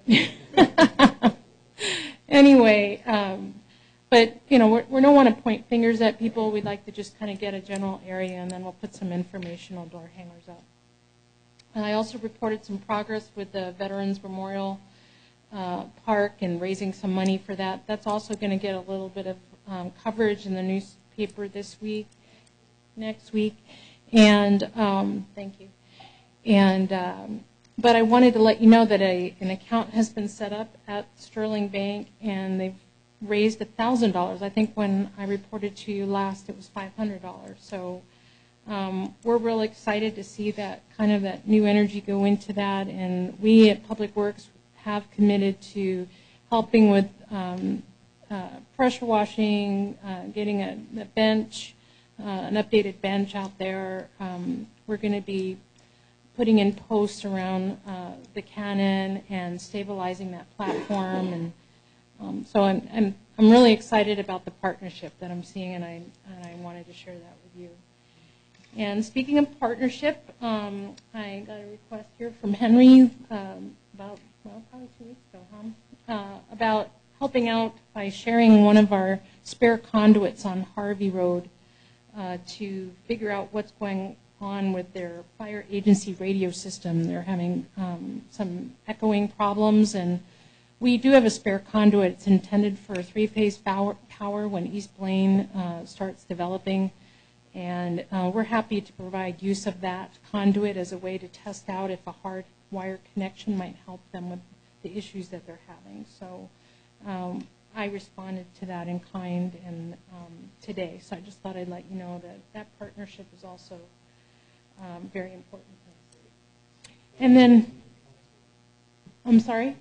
Anyway, but, you know, we don't want to point fingers at people. We'd like to just kind of get a general area, and then we'll put some informational door hangers up. And I also reported some progress with the Veterans Memorial Park and raising some money for that. That's also going to get a little bit of coverage in the newspaper next week. And thank you. And but I wanted to let you know that an account has been set up at Sterling Bank, and they've raised $1,000. I think when I reported to you last, it was $500. So we're real excited to see that kind of that new energy go into that. And we at Public Works have committed to helping with pressure washing, getting a bench, an updated bench out there. We're going to be putting in posts around the cannon and stabilizing that platform, and so I'm really excited about the partnership that I'm seeing, and I wanted to share that with you. And speaking of partnership, I got a request here from Henry about probably 2 weeks ago, about helping out by sharing one of our spare conduits on Harvey Road to figure out what's going on with their fire agency radio system. They're having some echoing problems, and we do have a spare conduit. It's intended for 3-phase power when East Blaine starts developing, and we're happy to provide use of that conduit as a way to test out if a hard wire connection might help them with the issues that they're having. So I responded to that in kind and today, so I just thought I'd let you know that that partnership is also very important. And then, I'm sorry?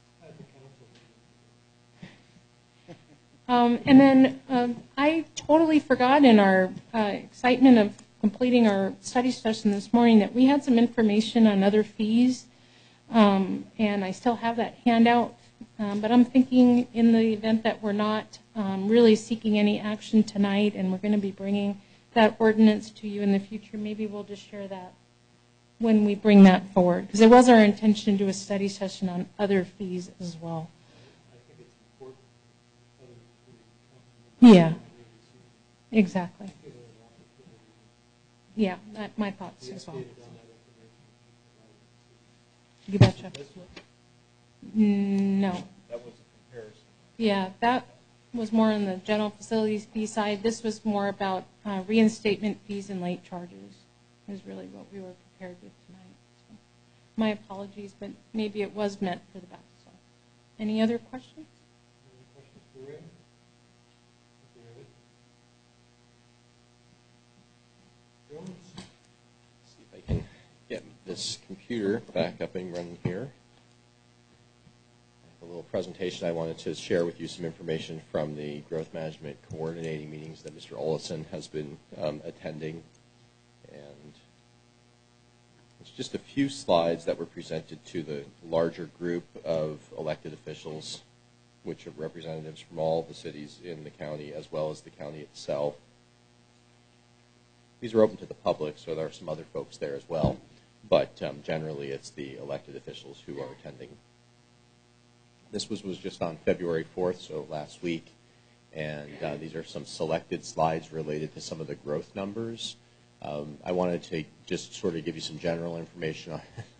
And then I totally forgot in our excitement of completing our study session this morning that we had some information on other fees, and I still have that handout, but I'm thinking in the event that we're not really seeking any action tonight, and we're going to be bringing that ordinance to you in the future. Maybe we'll just share that when we bring that forward, because it was our intention to do a study session on other fees as well.
I think it's important for others to come.
Yeah, exactly. Yeah, my thoughts as well. You betcha. No.
That was a comparison.
Yeah, that was more on the general facilities fee side. This was more about reinstatement fees and late charges is really what we were prepared with tonight. So, my apologies, but maybe it was meant for the best. So, any other questions?
Any questions for Ray? Jones?
See if I can get this computer back up and running here. A little presentation. I wanted to share with you some information from the growth management coordinating meetings that Mr. Olson has been attending. And it's just a few slides that were presented to the larger group of elected officials, which are representatives from all the cities in the county as well as the county itself. These are open to the public, so there are some other folks there as well. But generally, it's the elected officials who are attending. This was just on February 4th, so last week. And these are some selected slides related to some of the growth numbers. I wanted to just sort of give you some general information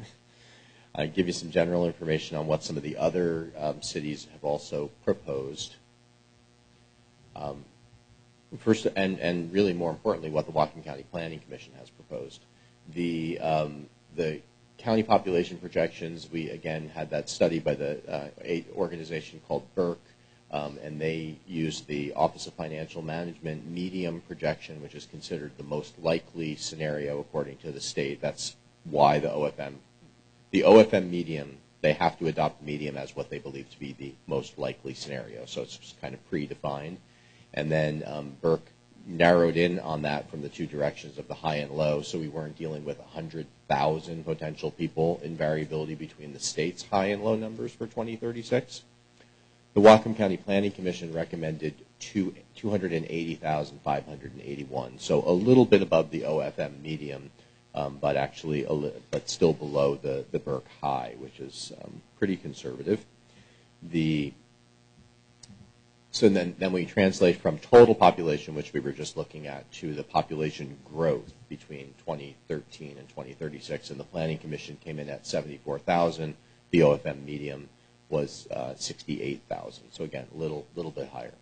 on what some of the other cities have also proposed. First, and really more importantly, what the Whatcom County Planning Commission has proposed. The county population projections, we again had that study by the organization called BERC, and they used the Office of Financial Management medium projection, which is considered the most likely scenario according to the state. That's why the OFM medium, they have to adopt the medium as what they believe to be the most likely scenario. So it's just kind of predefined. And then BERC narrowed in on that from the two directions of the high and low, so we weren't dealing with 100,000 potential people in variability between the state's high and low numbers for 2036. The Whatcom County Planning Commission recommended 280,581, so a little bit above the OFM medium, but actually but still below the BERC high, which is pretty conservative. So then we translate from total population, which we were just looking at, to the population growth between 2013 and 2036. And the Planning Commission came in at 74,000. The OFM medium was 68,000. So again, a little bit higher.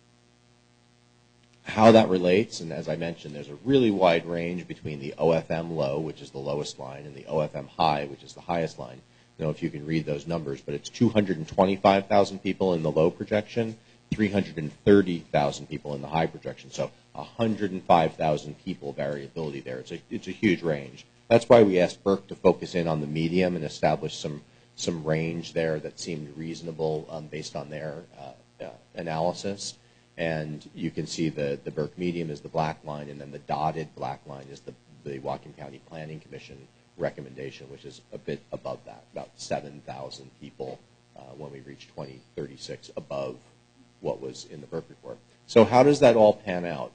How that relates, and as I mentioned, there's a really wide range between the OFM low, which is the lowest line, and the OFM high, which is the highest line. I don't know if you can read those numbers, but it's 225,000 people in the low projection, 330,000 people in the high projection, so 105,000 people variability there. It's a huge range. That's why we asked BERC to focus in on the medium and establish some range there that seemed reasonable based on their analysis. And you can see the BERC medium is the black line, and then the dotted black line is the Whatcom County Planning Commission recommendation, which is a bit above that, about 7,000 people when we reach 2036 above what was in the BERC report. So how does that all pan out?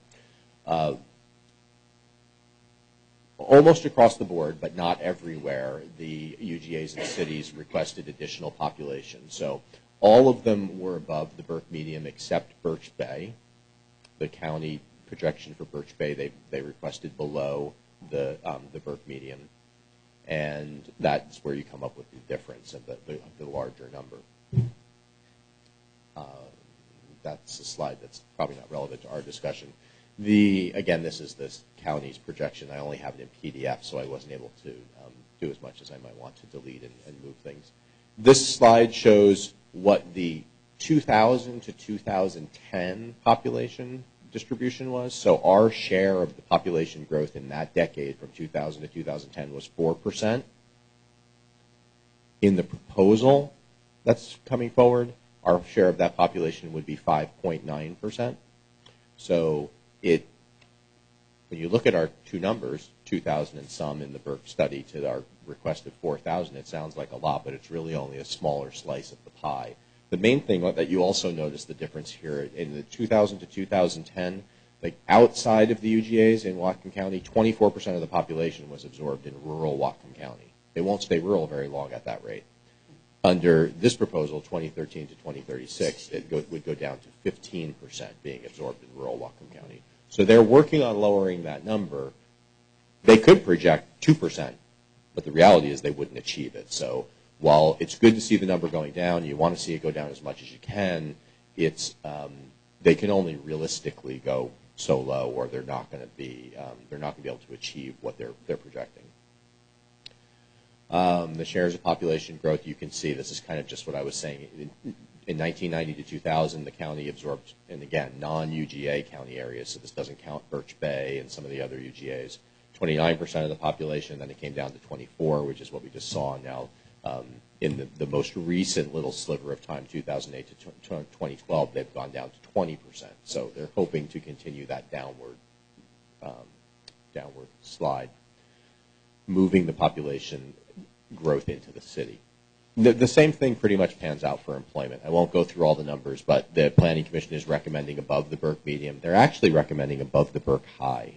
Almost across the board, but not everywhere, the UGAs and cities requested additional population. So all of them were above the BERC medium except Birch Bay. The county projection for Birch Bay, they requested below the BERC medium. And that's where you come up with the difference of the larger number. That's a slide that's probably not relevant to our discussion. Again, this is this county's projection. I only have it in PDF, so I wasn't able to do as much as I might want to delete and move things. This slide shows what the 2000 to 2010 population distribution was. So our share of the population growth in that decade from 2000 to 2010 was 4%. In the proposal that's coming forward, our share of that population would be 5.9%. So when you look at our two numbers, 2,000 and some in the BERC study to our request of 4,000, it sounds like a lot, but it's really only a smaller slice of the pie. The main thing that you also notice the difference here in the 2000 to 2010, like outside of the UGAs in Whatcom County, 24% of the population was absorbed in rural Whatcom County. They won't stay rural very long at that rate. Under this proposal, 2013 to 2036, it would go down to 15% being absorbed in rural Whatcom County. So they're working on lowering that number. They could project 2%, but the reality is they wouldn't achieve it. So while it's good to see the number going down, you want to see it go down as much as you can, they can only realistically go so low, or they're not going to be able to achieve what they're projecting. The shares of population growth, you can see this is kind of just what I was saying. In 1990 to 2000, the county absorbed, and again, non-UGA county areas, so this doesn't count Birch Bay and some of the other UGAs, 29% of the population. Then it came down to 24, which is what we just saw now in the most recent little sliver of time, 2008 to 2012, they've gone down to 20%. So they're hoping to continue that downward slide, moving the population growth into the city. The same thing pretty much pans out for employment. I won't go through all the numbers, but the Planning Commission is recommending above the Burke medium. They're actually recommending above the Burke high.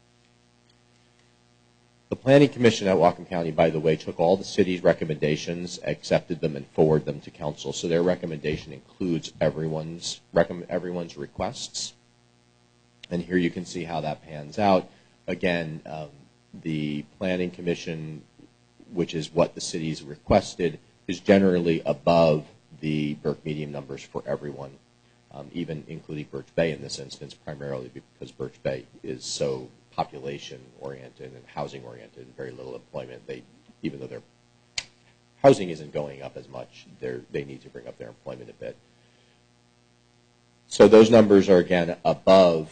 The Planning Commission at Whatcom County, by the way, took all the city's recommendations, accepted them, and forwarded them to council. So their recommendation includes everyone's requests. And here you can see how that pans out. Again, the Planning Commission, which is what the city's requested, is generally above the Burke medium numbers for everyone, even including Birch Bay in this instance, primarily because Birch Bay is so population-oriented and housing-oriented and very little employment. Even though their housing isn't going up as much, they need to bring up their employment a bit. So those numbers are, again, above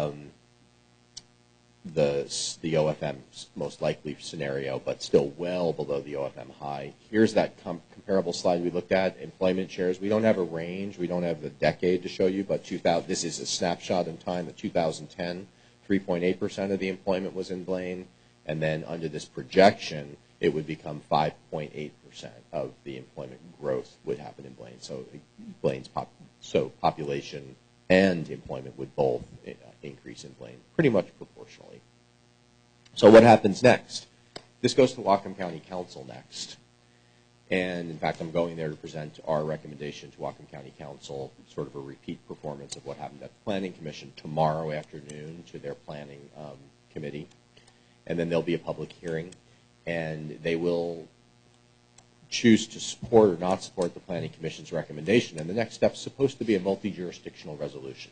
the OFM's most likely scenario, but still well below the OFM high. Here's that comparable slide we looked at, employment shares. We don't have a range. We don't have the decade to show you, but this is a snapshot in time of 2010. 3.8% of the employment was in Blaine, and then under this projection, it would become 5.8% of the employment growth would happen in Blaine. So population and employment would both increase in Blaine, pretty much proportionally. So what happens next? This goes to Whatcom County Council next. And in fact, I'm going there to present our recommendation to Whatcom County Council, sort of a repeat performance of what happened at the Planning Commission tomorrow afternoon to their planning committee. And then there'll be a public hearing, and they will choose to support or not support the Planning Commission's recommendation. And the next step is supposed to be a multi-jurisdictional resolution.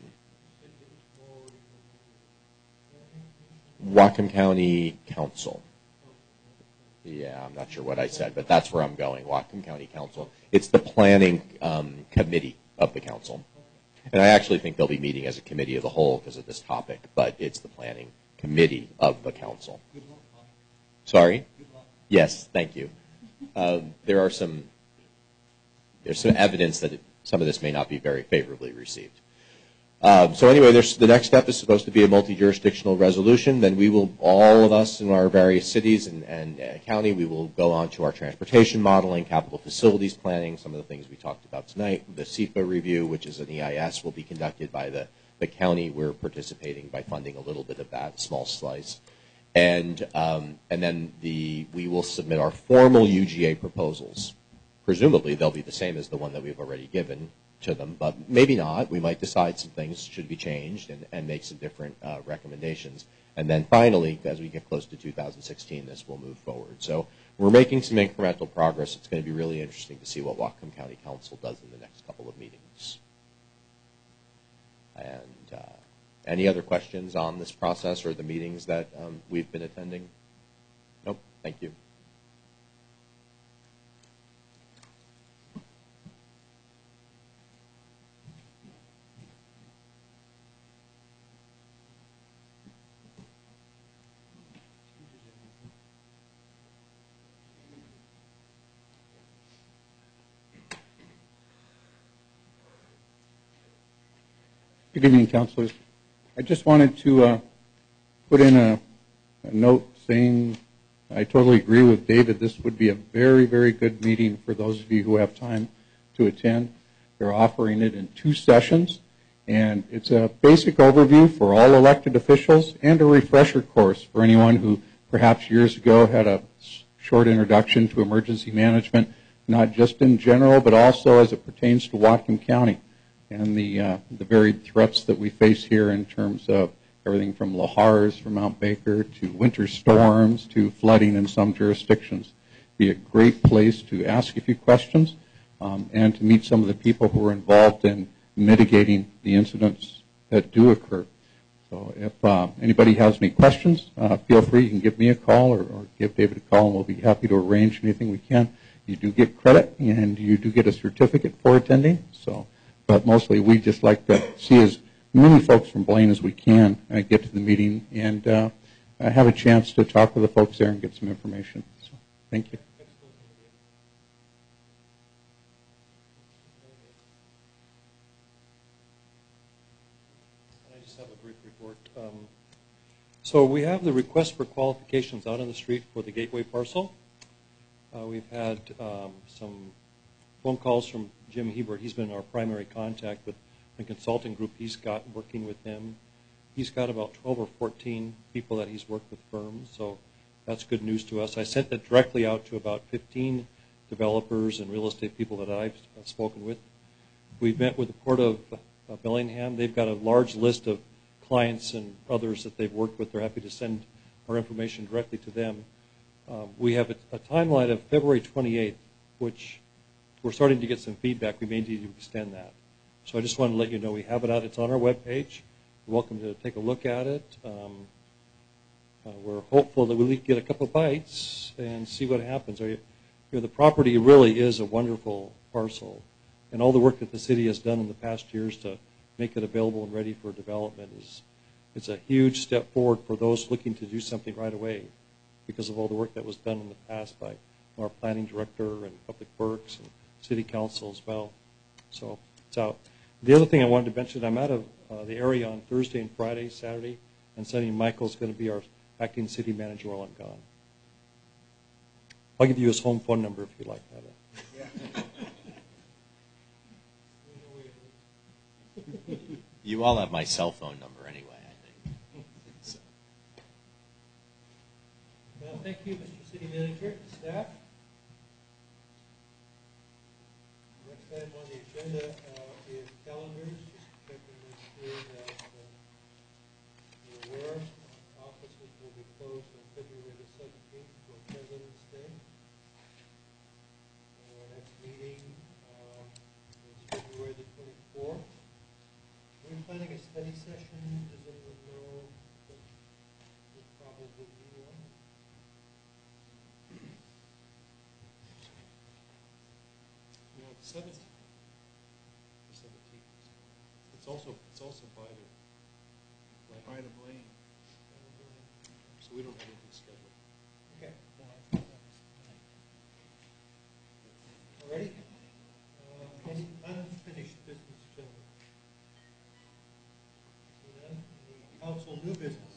Whatcom County Council. Yeah, I'm not sure what I said, but that's where I'm going, Whatcom County Council. It's the planning committee of the council. And I actually think they'll be meeting as a committee of the whole because of this topic, but it's the planning committee of the council. Sorry? Yes, thank you. There's some evidence that some of this may not be very favorably received. So anyway, the next step is supposed to be a multi-jurisdictional resolution. Then we will, all of us in our various cities and county, we will go on to our transportation modeling, capital facilities planning, some of the things we talked about tonight. The SEPA review, which is an EIS, will be conducted by the county. We're participating by funding a little bit of that, a small slice. And then we will submit our formal UGA proposals. Presumably, they'll be the same as the one that we've already given to them, but maybe not. We might decide some things should be changed and make some different recommendations. And then finally, as we get close to 2016, this will move forward. So we're making some incremental progress. It's going to be really interesting to see what Whatcom County Council does in the next couple of meetings. And any other questions on this process or the meetings that we've been attending? Nope. Thank you.
Good evening, councilors. I just wanted to put in a note saying I totally agree with David. This would be a very, very good meeting for those of you who have time to attend. They're offering it in 2 sessions, and it's a basic overview for all elected officials and a refresher course for anyone who perhaps years ago had a short introduction to emergency management, not just in general, but also as it pertains to Whatcom County and the varied threats that we face here in terms of everything from lahars from Mount Baker to winter storms to flooding in some jurisdictions. Be a great place to ask a few questions and to meet some of the people who are involved in mitigating the incidents that do occur. So if anybody has any questions, feel free. You can give me a call or give David a call, and we'll be happy to arrange anything we can. You do get credit, and you do get a certificate for attending. So, but mostly we just like to see as many folks from Blaine as we can get to the meeting and have a chance to talk with the folks there and get some information. So, thank you.
I just have a brief report. So we have the request for qualifications out on the street for the Gateway parcel. We've had some phone calls from Jim Hebert. He's been our primary contact with the consulting group he's got working with him. He's got about 12 or 14 people that he's worked with firms, so that's good news to us. I sent that directly out to about 15 developers and real estate people that I've spoken with. We've met with the Port of Bellingham. They've got a large list of clients and others that they've worked with. They're happy to send our information directly to them. We have a timeline of February 28th, which we're starting to get some feedback. We may need to extend that. So I just wanted to let you know we have it out. It's on our webpage. You're welcome to take a look at it. We're hopeful that we'll get a couple bites and see what happens. The property really is a wonderful parcel, and all the work that the city has done in the past years to make it available and ready for development it's a huge step forward for those looking to do something right away because of all the work that was done in the past by our planning director and public works and city council as well. So it's out. The other thing I wanted to mention, I'm out of the area on Thursday and Friday, Saturday, and Sunday. Michael's going to be our acting city manager while I'm gone. I'll give you his home phone number if you'd like to have it.
You all have my cell phone number anyway, I think. So.
Well, thank you, Mr. City Manager, staff. Next item on the agenda is calendars. Just checking to make sure that you're aware. Offices will be closed on February the 17th for President's Day. Our next meeting is February the 24th. We're planning a study session. Does anyone know that will probably be one?
No, it's 17th. The 17th. It's also by the Blaine. So we don't have anything scheduled.
Okay. All righty. Any unfinished business, gentlemen? Any council new business?